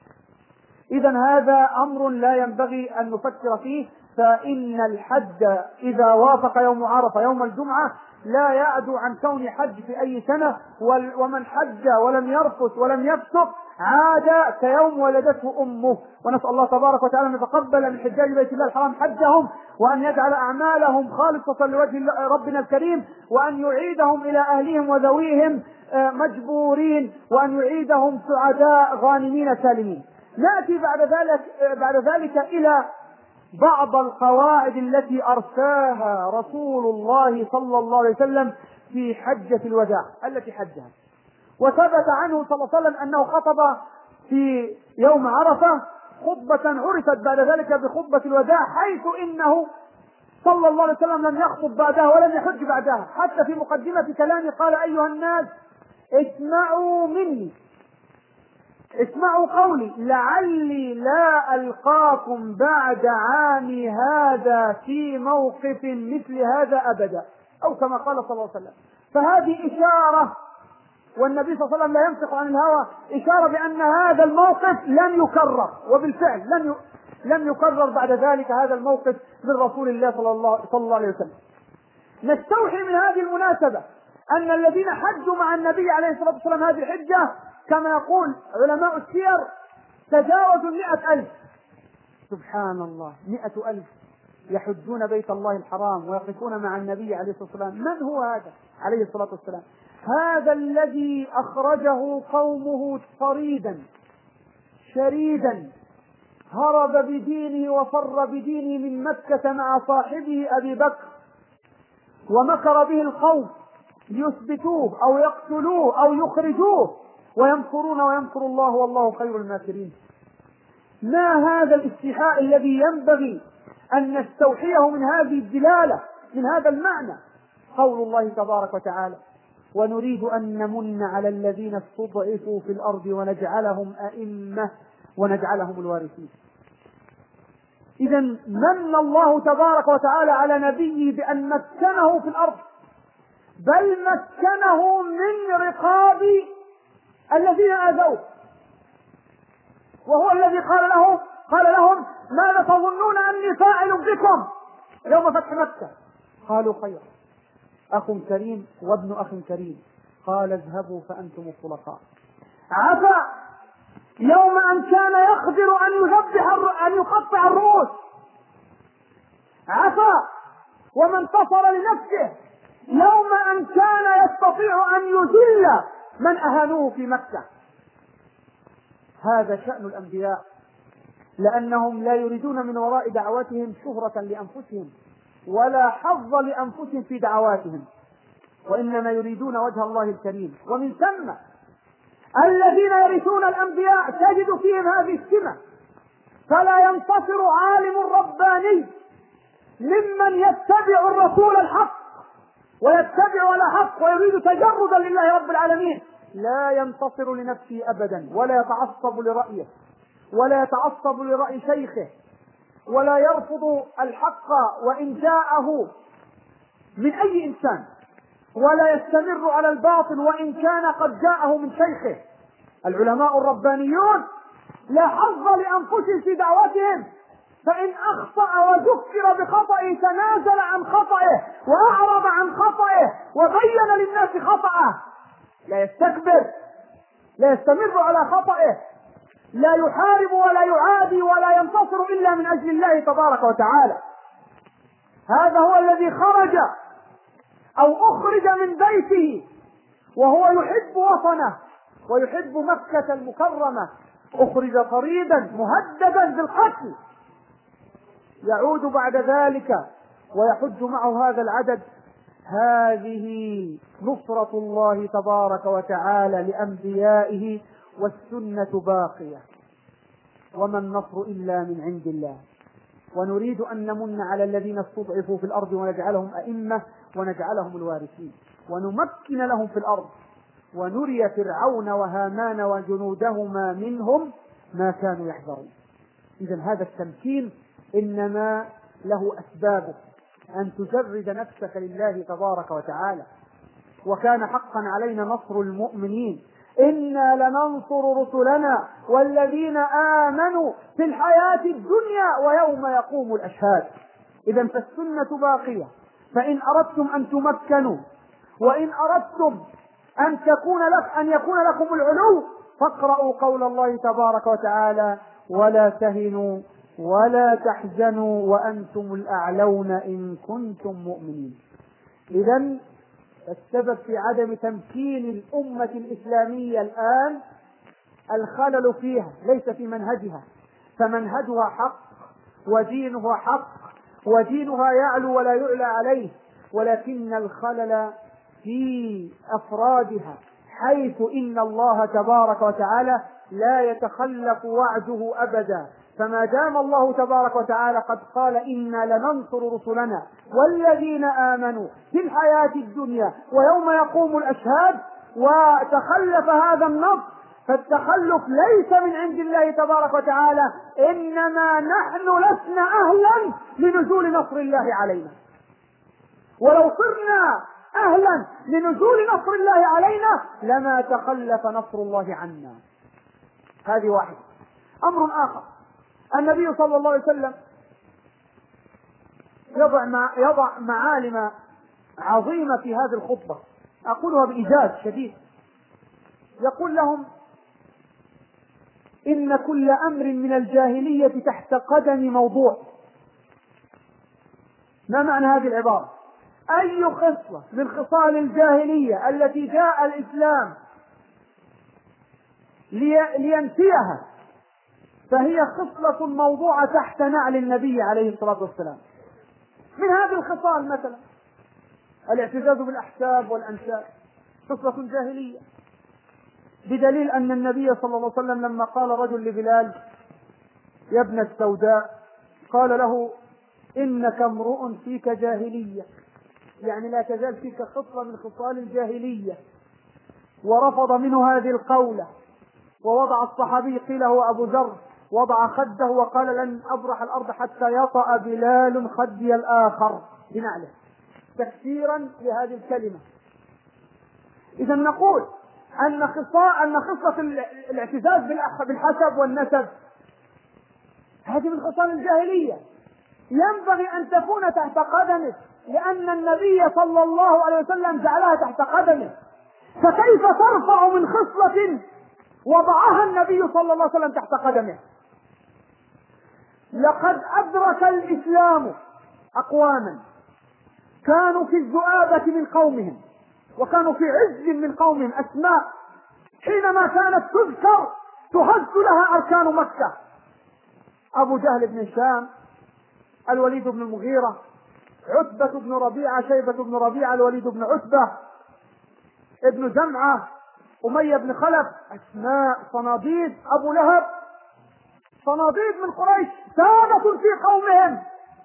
إذن هذا أمر لا ينبغي أن نفكر فيه، فإن الحج إذا وافق يوم عرفة يوم الجمعة لا يعدو عن كون حج في أي سنة، ومن حج ولم يرفث ولم يفسق عاد كيوم ولدته أمه. ونسأل الله تبارك وتعالى أن يتقبل من حجاج بيت الله الحرام حجهم، وأن يجعل أعمالهم خالصة لوجه ربنا الكريم، وأن يعيدهم إلى أهلهم وذويهم مجبورين، وأن يعيدهم سعداء غانمين سالمين. نأتي بعد ذلك بعد ذلك إلى بعض القواعد التي أرساها رسول الله صلى الله عليه وسلم في حجة الوداع التي حجها. وثبت عنه صلى الله عليه وسلم أنه خطب في يوم عرفة خطبة عرفت بعد ذلك بخطبة الوداع، حيث إنه صلى الله عليه وسلم لم يخطب بعدها ولم يحج بعدها، حتى في مقدمة كلامه قال: أيها الناس اسمعوا مني، اسمعوا قولي لعلي لا ألقاكم بعد عامي هذا في موقف مثل هذا أبدا، أو كما قال صلى الله عليه وسلم. فهذه إشارة، والنبي صلى الله عليه وسلم لا ينطق عن الهوى، إشارة بأن هذا الموقف لن يكرر، وبالفعل لن لم يكرر بعد ذلك هذا الموقف من رسول الله صلى الله, صلى الله عليه وسلم. نستوحي من هذه المناسبة أن الذين حجوا مع النبي عليه الصلاة والسلام هذه الحجة كما يقول علماء السير تجاوزوا مئة ألف. سبحان الله، مئة ألف يحجون بيت الله الحرام ويقفون مع النبي عليه الصلاة والسلام. من هو هذا عليه الصلاة والسلام؟ هذا الذي أخرجه قومه طريدا شريدا، هرب بدينه وفر بدينه من مكة مع صاحبه أبي بكر، ومكر به القوم ليثبتوه أو يقتلوه أو يخرجوه، ويمكرون ويمكر الله والله خير الماكرين. ما هذا الاستيحاء الذي ينبغي أن نستوحيه من هذه الدلالة، من هذا المعنى؟ قول الله تبارك وتعالى: ونريد أن نمن على الذين استضعفوا في الأرض ونجعلهم أئمة ونجعلهم الوارثين. إذن من الله تبارك وتعالى على نبيه بأن مكنه في الأرض، بل مكنه من رقاب الذين آذوه، وهو الذي قال له قال لهم: ماذا تظنون أني فاعل بكم يوم فتح مكة؟ قالوا: خير، أخ كريم وابن أخ كريم. قال: اذهبوا فأنتم الطلقاء. عفا يوم أن كان يقدر أن يذبح أن يقطع الرؤوس، عفا ومن انتصر لنفسه يوم أن كان يستطيع أن يذل من أهانوه في مكة. هذا شأن الأنبياء، لأنهم لا يريدون من وراء دعواتهم شهرة لأنفسهم ولا حظ لأنفسهم في دعواتهم، وإنما يريدون وجه الله الكريم. ومن ثم الذين يرثون الأنبياء تجد فيهم هذه السمة، فلا ينتصر عالم رباني ممن يتبع الرسول الحق ويتبع على حق ويريد تجردا لله رب العالمين، لا ينتصر لنفسه أبدا، ولا يتعصب لرأيه، ولا يتعصب لرأي شيخه، ولا يرفض الحق وإن جاءه من أي إنسان، ولا يستمر على الباطل وإن كان قد جاءه من شيخه. العلماء الربانيون لا حظ لأنفسهم في دعوتهم، فإن أخطأ وذكر بخطئه تنازل عن خطئه وأعرض عن خطئه وبين للناس خطأه، لا يستكبر، لا يستمر على خطئه، لا يحارب ولا يعادي ولا ينتصر إلا من أجل الله تبارك وتعالى. هذا هو الذي خرج أو أخرج من بيته وهو يحب وطنه ويحب مكة المكرمة، أخرج طريدا مهددا بالقتل، يعود بعد ذلك ويحج معه هذا العدد. هذه نصرة الله تبارك وتعالى لأنبيائه، والسنة باقية، وما النصر إلا من عند الله. ونريد أن نمن على الذين استضعفوا في الأرض ونجعلهم أئمة ونجعلهم الوارثين، ونمكن لهم في الأرض، ونري فرعون وهامان وجنودهما منهم ما كانوا يحذرون. إذن هذا التمكين إنما له أسبابه، أن تجرد نفسك لله تبارك وتعالى. وكان حقا علينا نصر المؤمنين، إنا لننصر رسلنا والذين آمنوا في الحياة الدنيا ويوم يقوم الأشهاد. إذن فالسنة باقية، فإن أردتم أن تمكنوا وإن أردتم أن تكون لك أن يكون لكم العلو فاقرأوا قول الله تبارك وتعالى: ولا تهنوا ولا تحزنوا وأنتم الأعلون إن كنتم مؤمنين. إذن السبب في عدم تمكين الأمة الإسلامية الآن الخلل فيها، ليس في منهجها، فمنهجها حق ودينها حق ودينها يعلو ولا يعلى عليه، ولكن الخلل في أفرادها، حيث إن الله تبارك وتعالى لا يتخلف وعده أبدا. فما دام الله تبارك وتعالى قد قال: إنا لننصر رسلنا والذين آمنوا في الحياة الدنيا ويوم يقوم الأشهاد، وتخلف هذا النص، فالتخلف ليس من عند الله تبارك وتعالى، إنما نحن لسنا أهلا لنزول نصر الله علينا. ولو صرنا أهلا لنزول نصر الله علينا لما تخلف نصر الله عنا. هذه واحدة. أمر آخر، النبي صلى الله عليه وسلم يضع, مع يضع معالم عظيمة في هذه الخطبة، أقولها بإيجاز شديد. يقول لهم: إن كل أمر من الجاهلية تحت قدم موضوع. ما معنى هذه العبارة؟ أي خصلة من خصال الجاهلية التي جاء الإسلام لينفيها فهي خصلة موضوعة تحت نعل النبي عليه الصلاة والسلام. من هذه الخصال مثلا الاعتزاز بالأحساب والأنساب، خصلة جاهلية، بدليل أن النبي صلى الله عليه وسلم لما قال رجل لبلال: يا ابن السوداء، قال له: إنك امرؤ فيك جاهلية، يعني لا تزال فيك خصلة من خصال الجاهلية. ورفض منه هذه القولة، ووضع الصحابي قيل هو أبو ذر وضع خده وقال: لن أبرح الأرض حتى يطأ بلال خدي الآخر بنعله، تكسيرا لهذه الكلمة. إذا نقول أن خصال أن خصلة الاعتزاز بالحسب والنسب هذه من خصال الجاهلية، ينبغي أن تكون تحت قدمك، لأن النبي صلى الله عليه وسلم جعلها تحت قدمه. فكيف ترفع من خصلة وضعها النبي صلى الله عليه وسلم تحت قدمه؟ لقد أدرك الإسلام أقواما كانوا في الذؤابة من قومهم، وكانوا في عز من قومهم، أسماء حينما كانت تذكر تهز لها أركان مكة: أبو جهل بن هشام، الوليد بن المغيرة، عتبة بن ربيعة، شيبة بن ربيعة، الوليد بن عتبة، ابن زمعة، أمية بن خلف، أسماء صناديد، أبو لهب، صناديد من قريش، سادة في قومهم،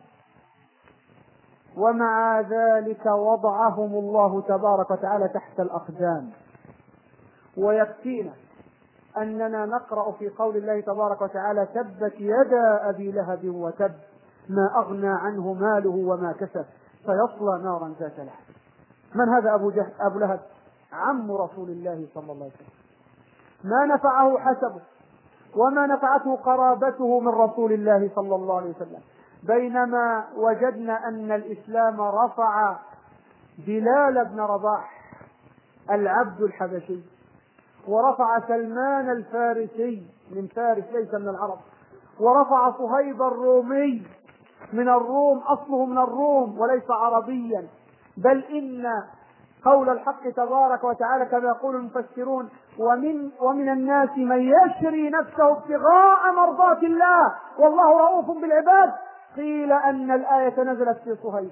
ومع ذلك وضعهم الله تبارك وتعالى تحت الأقدام. ويكفينا أننا نقرأ في قول الله تبارك وتعالى: تبت يدا أبي لهب وتب ما أغنى عنه ماله وما كسب سيصلى نارا ذات لهب. من هذا أبو, جه... أبو لهب؟ عم رسول الله صلى الله عليه وسلم، ما نفعه حسبه وما نفعته قرابته من رسول الله صلى الله عليه وسلم، بينما وجدنا أن الإسلام رفع بلال بن رباح العبد الحبشي، ورفع سلمان الفارسي من فارس ليس من العرب، ورفع صهيب الرومي من الروم أصله من الروم وليس عربيا، بل إن قول الحق تبارك وتعالى كما يقول المفسرون ومن, ومن الناس من يشري نفسه ابتغاء مرضات الله والله رؤوف بالعباد، قيل أن الآية نزلت في صهيب.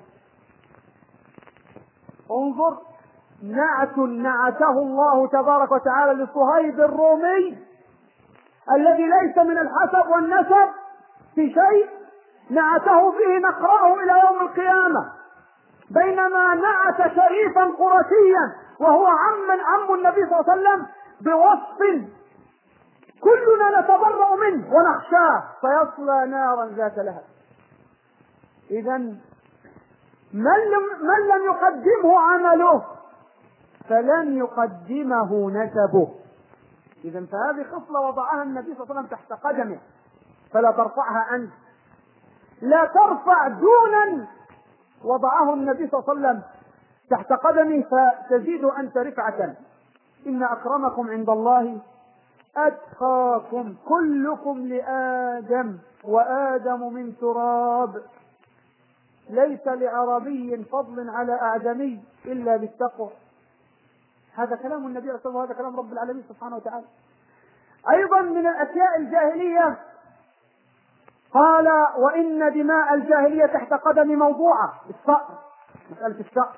انظر نعت نعته الله تبارك وتعالى لصهيب الرومي الذي ليس من الحسب والنسب في شيء، نعته به نقرأه إلى يوم القيامة، بينما نعت شريفا قرشيا وهو عم عم النبي صلى الله عليه وسلم بوصف كلنا نتبرأ منه ونخشاه فيصلى نارا ذات لهب. إذا من لم, من لم يقدمه عمله فلن يقدمه نسبه. إذا فهذه خصلة وضعها النبي صلى الله عليه وسلم تحت قدمه فلا ترفعها أنت، لا ترفع دونا وضعه النبي صلى الله عليه وسلم تحت قدمه فتزيد أنت رفعة. إن أكرمكم عند الله أتقاكم، كلكم لآدم وآدم من تراب، ليس لعربي فضل على أعجمي إلا بالتقوى. هذا كلام النبي صلى الله عليه وسلم وهذا كلام رب العالمين سبحانه وتعالى. أيضا من الأشياء الجاهلية قال وإن دماء الجاهلية تحت قدم موضوعة، الثأر، مسألة الثأر،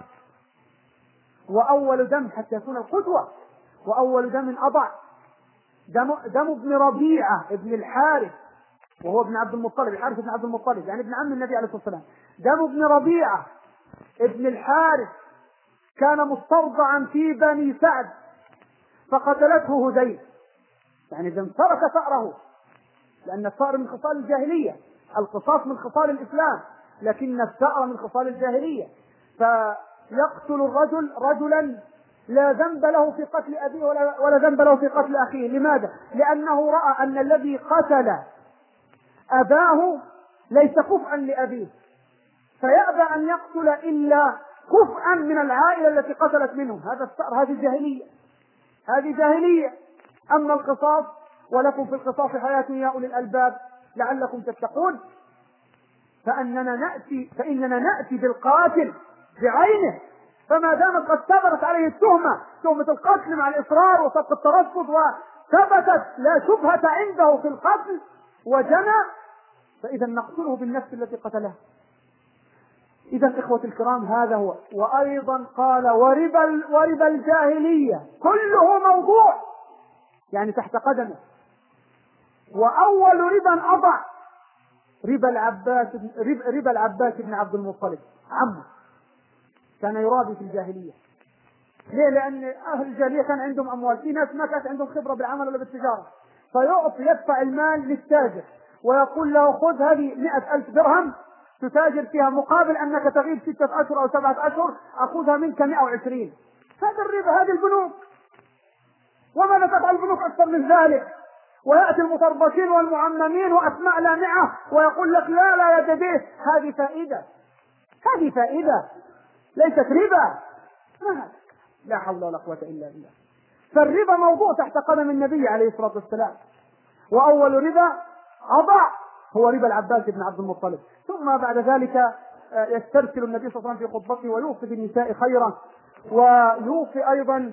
وأول دم حتى يكون القدوة، وأول دم أضع دم, دم ابن ربيعة ابن الحارث وهو ابن عبد المطلب، الحارث ابن عبد المطلب يعني ابن عم النبي عليه الصلاة والسلام، دم ابن ربيعة ابن الحارث كان مسترضعا في بني سعد فقتلته هديل، يعني إذا ترك ثأره، لأن الثأر من خصال الجاهلية، القصاص من خصال الإسلام، لكن الثأر من خصال الجاهلية. فيقتل الرجل رجلا لا ذنب له في قتل أبيه ولا, ولا ذنب له في قتل أخيه. لماذا؟ لأنه رأى أن الذي قتل أباه ليس كفءا لأبيه، فيأبى أن يقتل إلا كفءا من العائلة التي قتلت منه. هذا الثأر، هذه جاهلية، هذه جاهلية. أما القصاص ولكم في القصاص حياة يا أولي الألباب لعلكم تتقون، فأننا نأتي فإننا نأتي بالقاتل بعينه، فما دامت قد ثبتت عليه التهمة، تهمة القتل مع الإصرار وسبق الترصد، وثبتت لا شبهة عنده في القتل وجنى، فإذا نقتله بالنفس التي قتلها. إذا إخوة الكرام هذا هو. وأيضا قال وربا وربا الجاهلية كله موضوع، يعني تحت قدمه. وأول ربا أضع ربا العباس ربا, ربا العباس بن عبد المطلب عمه، كان يرابي في الجاهلية. ليه؟ لأن أهل الجاهلية كان عندهم أموال، في ناس ما كانت عندهم خبرة بالعمل ولا بالتجارة، فيعطي يدفع المال للتاجر ويقول له خذ هذه مئة ألف درهم تتاجر فيها مقابل أنك تغيب ستة أشهر أو سبعة أشهر أخذها منك مئة وعشرين. هذا الربا، هذه البنوك. وماذا تفعل البنوك أكثر من ذلك؟ ويأتي المطربشين والمعممين وأسماء لامعة ويقول لك لا لا يا جديه، هذه فائدة، هذه فائدة ليست ربا. لا حول ولا قوة إلا بالله. فالربا موضوع تحت قدم النبي عليه الصلاة والسلام. وأول ربا أضع هو ربا العباس بن عبد المطلب. ثم بعد ذلك يسترسل النبي صلى الله عليه وسلم في خطبته ويوصي بالنساء خيرا، ويوصي أيضا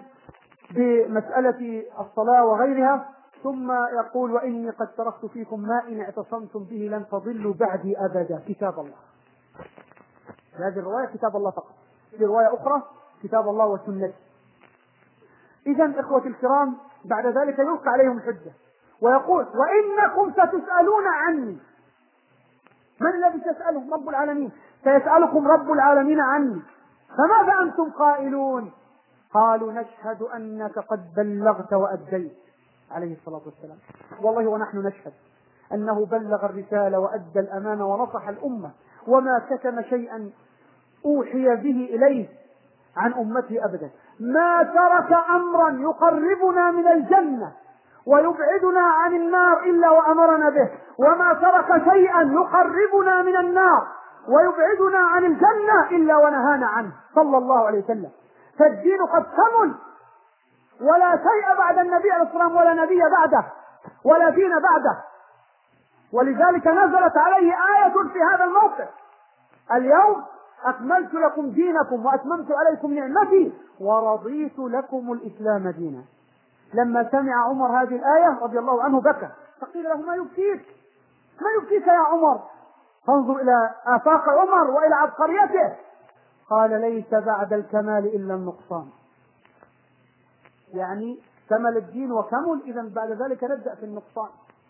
بمسألة الصلاة وغيرها، ثم يقول وإني قد تركت فيكم ما إن اعتصمتم به لن تضلوا بعدي أبدا، كتاب الله. هذه الرواية كتاب الله فقط، في رواية أخرى كتاب الله والسنة. إذن إخوة الكرام بعد ذلك يلقى عليهم الحجة ويقول وإنكم ستسألون عني. من الذي تسأله؟ رب العالمين. سيسألكم رب العالمين عني، فماذا أنتم قائلون؟ قالوا نشهد أنك قد بلغت وأديت عليه الصلاة والسلام. والله ونحن نشهد أنه بلغ الرسالة وأدى الأمانة ونصح الأمة وما كتم شيئا أوحي به إليه عن أمته أبدا، ما ترك أمرا يقربنا من الجنة ويبعدنا عن النار إلا وأمرنا به، وما ترك شيئا يقربنا من النار ويبعدنا عن الجنة إلا ونهانا عنه صلى الله عليه وسلم. فالدين قد كمل، ولا شيء بعد النبي عليه الصلاة والسلام ولا نبي بعده ولا دين بعده. ولذلك نزلت عليه آية في هذا الموقف: اليوم أكملت لكم دينكم وأتممت عليكم نعمتي ورضيت لكم الإسلام دينا. لما سمع عمر هذه الآية رضي الله عنه بكى، فقيل له: ما يبكيك ما يبكيك يا عمر؟ فانظر إلى آفاق عمر وإلى عبقريته. قال: ليس بعد الكمال إلا النقصان. يعني كمل الدين وكمل، إذا بعد ذلك نبدأ في النقصان.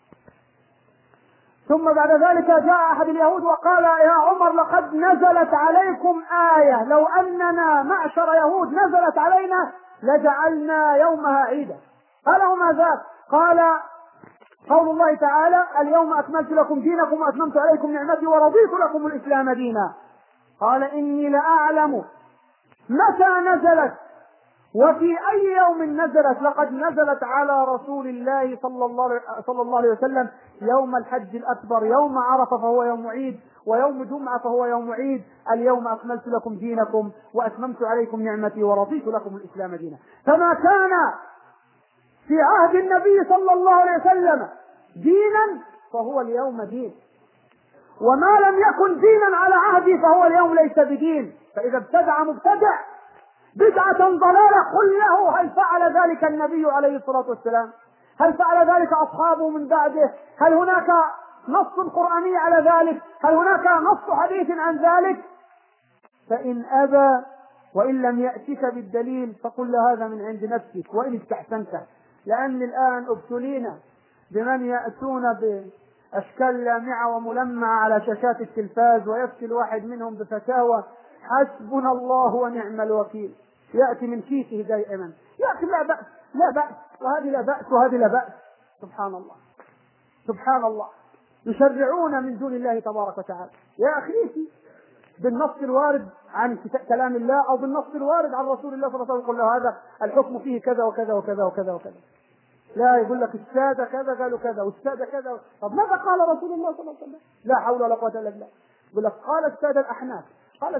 ثم بعد ذلك جاء أحد اليهود وقال: يا عمر لقد نزلت عليكم آية لو أننا معشر يهود نزلت علينا لجعلنا يومها عيدا. قال: وما ذاك؟ قال: قول الله تعالى: اليوم أكملت لكم دينكم وأتممت عليكم نعمتي ورضيت لكم الإسلام دينا. قال: إني لأعلم متى نزلت وفي أي يوم نزلت. لقد نزلت على رسول الله صلى الله صلى الله عليه وسلم يوم الحج الأكبر، يوم عرفة فهو يوم عيد، ويوم جمعة فهو يوم عيد. اليوم أكملت لكم دينكم وأتممت عليكم نعمتي ورضيت لكم الإسلام دينا. فما كان في عهد النبي صلى الله عليه وسلم دينا فهو اليوم دين، وما لم يكن دينا على عهدي فهو اليوم ليس بدين. فإذا ابتدع مبتدع بدعة ضلالة قل له: هل فعل ذلك النبي عليه الصلاة والسلام؟ هل فعل ذلك أصحابه من بعده؟ هل هناك نص قرآني على ذلك؟ هل هناك نص حديث عن ذلك؟ فإن أبى وإن لم يأتك بالدليل فقل له: هذا من عند نفسك وإن استحسنته. لأن الآن ابتلينا بمن يأتون بأشكال لامعة وملمعة على شاشات التلفاز، ويفتي الواحد منهم بفتاوى حسبنا الله ونعم الوكيل، يأتي من كيسه دائما: يا أخي لا بأس لا بأس وهذه لا بأس وهذه لا بأس. سبحان الله سبحان الله، يشرعون من دون الله تبارك وتعالى. يا أخي بالنص الوارد عن كلام الله أو بالنص الوارد عن رسول الله صلى الله عليه وسلم، يقول له هذا الحكم فيه كذا وكذا وكذا وكذا وكذا. لا، يقول لك السادة كذا قالوا كذا والسادة كذا. طب ماذا قال رسول الله صلى الله عليه وسلم؟ لا حول ولا قوة إلا بالله. يقول لك قال السادة الأحناف، قال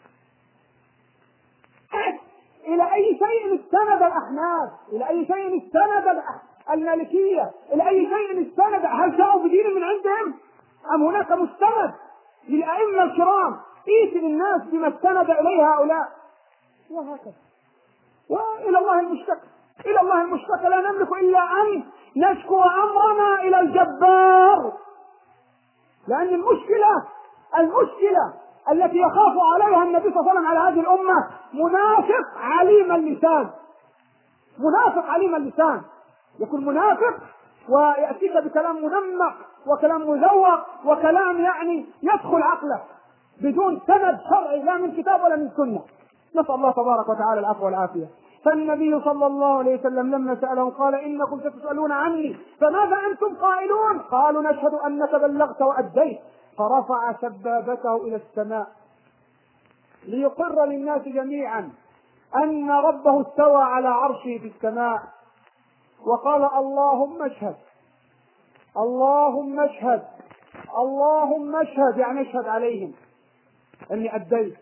إلى أي شيء استند الأحناف؟ إلى أي شيء استند المالكية؟ إلى أي شيء استند؟ هل جاءوا بدين من عندهم أم هناك مستند للأئمة الكرام؟ إيش للناس بما استند إليه هؤلاء، وهكذا. وإلى الله المشتكى، إلى الله المشتكى. لا نملك إلا أن نشكو أمرنا إلى الجبار، لأن المشكلة المشكلة التي يخاف عليها النبي صلى الله عليه وسلم على هذه الأمة منافق عليم اللسان. منافق عليم اللسان يكون منافق ويأتيك بكلام منمق وكلام مزوق وكلام يعني يدخل عقلك بدون سند شرعي لا من كتاب ولا من سنة. نسأل الله تبارك وتعالى العفو والعافية. فالنبي صلى الله عليه وسلم لما سألهم قال: إنكم ستسألون عني فماذا أنتم قائلون؟ قالوا: نشهد أنك بلغت وأديت. فرفع سبابته إلى السماء ليقر للناس جميعا أن ربه استوى على عرشه في السماء، وقال: اللهم اشهد اللهم اشهد اللهم اشهد، يعني اشهد عليهم أني أديت.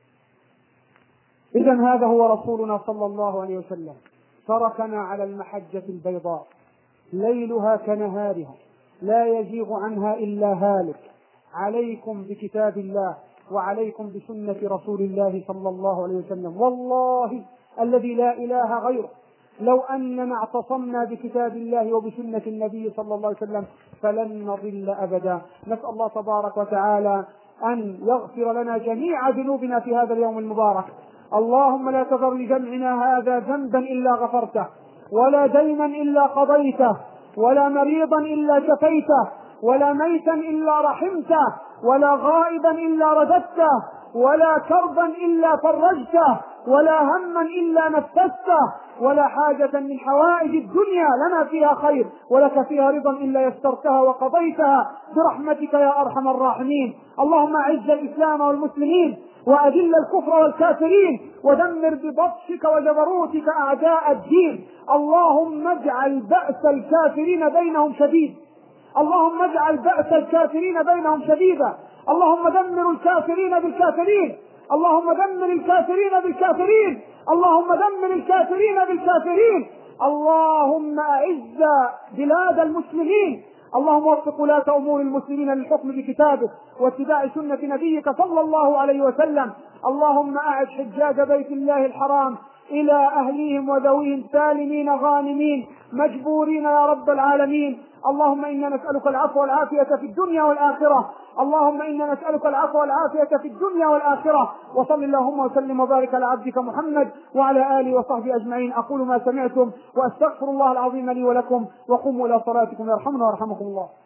إذن هذا هو رسولنا صلى الله عليه وسلم، تركنا على المحجة البيضاء ليلها كنهارها لا يزيغ عنها إلا هالك. عليكم بكتاب الله وعليكم بسنة رسول الله صلى الله عليه وسلم. والله الذي لا إله غيره لو أننا اعتصمنا بكتاب الله وبسنة النبي صلى الله عليه وسلم فلن نضل أبدا. نسأل الله تبارك وتعالى أن يغفر لنا جميع ذنوبنا في هذا اليوم المبارك. اللهم لا تذر لجمعنا هذا ذنبا إلا غفرته، ولا دينا إلا قضيته، ولا مريضا إلا شفيته، ولا ميتا إلا رحمته، ولا غائبا إلا رددته، ولا كربا إلا فرجته، ولا هما إلا نفسته، ولا حاجة من حوائج الدنيا لنا فيها خير ولك فيها رضا إلا يسرتها وقضيتها برحمتك يا أرحم الراحمين. اللهم أعز الإسلام والمسلمين وأذل الكفر والكافرين ودمر ببطشك وجبروتك أعداء الدين. اللهم اجعل بأس الكافرين بينهم شديد، اللهم اجعل بأس الكافرين بينهم شديدا. اللهم دمر الكافرين بالكافرين، اللهم دمر الكافرين بالكافرين، اللهم دمر الكافرين بالكافرين، اللهم أعز بلاد المسلمين، اللهم وفق ولاة أمور المسلمين للحكم بكتابك واتباع سنة نبيك صلى الله عليه وسلم. اللهم أعد حجاج بيت الله الحرام إلى أهليهم وذويهم سالمين غانمين مجبورين يا رب العالمين. اللهم إنا نسألك العفو والعافية في الدنيا والآخرة، اللهم إنا نسألك العفو والعافية في الدنيا والآخرة. وصل اللهم وسلم وبارك على عبدك محمد وعلى آله وصحبه أجمعين. أقول ما سمعتم وأستغفر الله العظيم لي ولكم، وقوموا إلى صلاتكم يرحمنا ويرحمكم الله.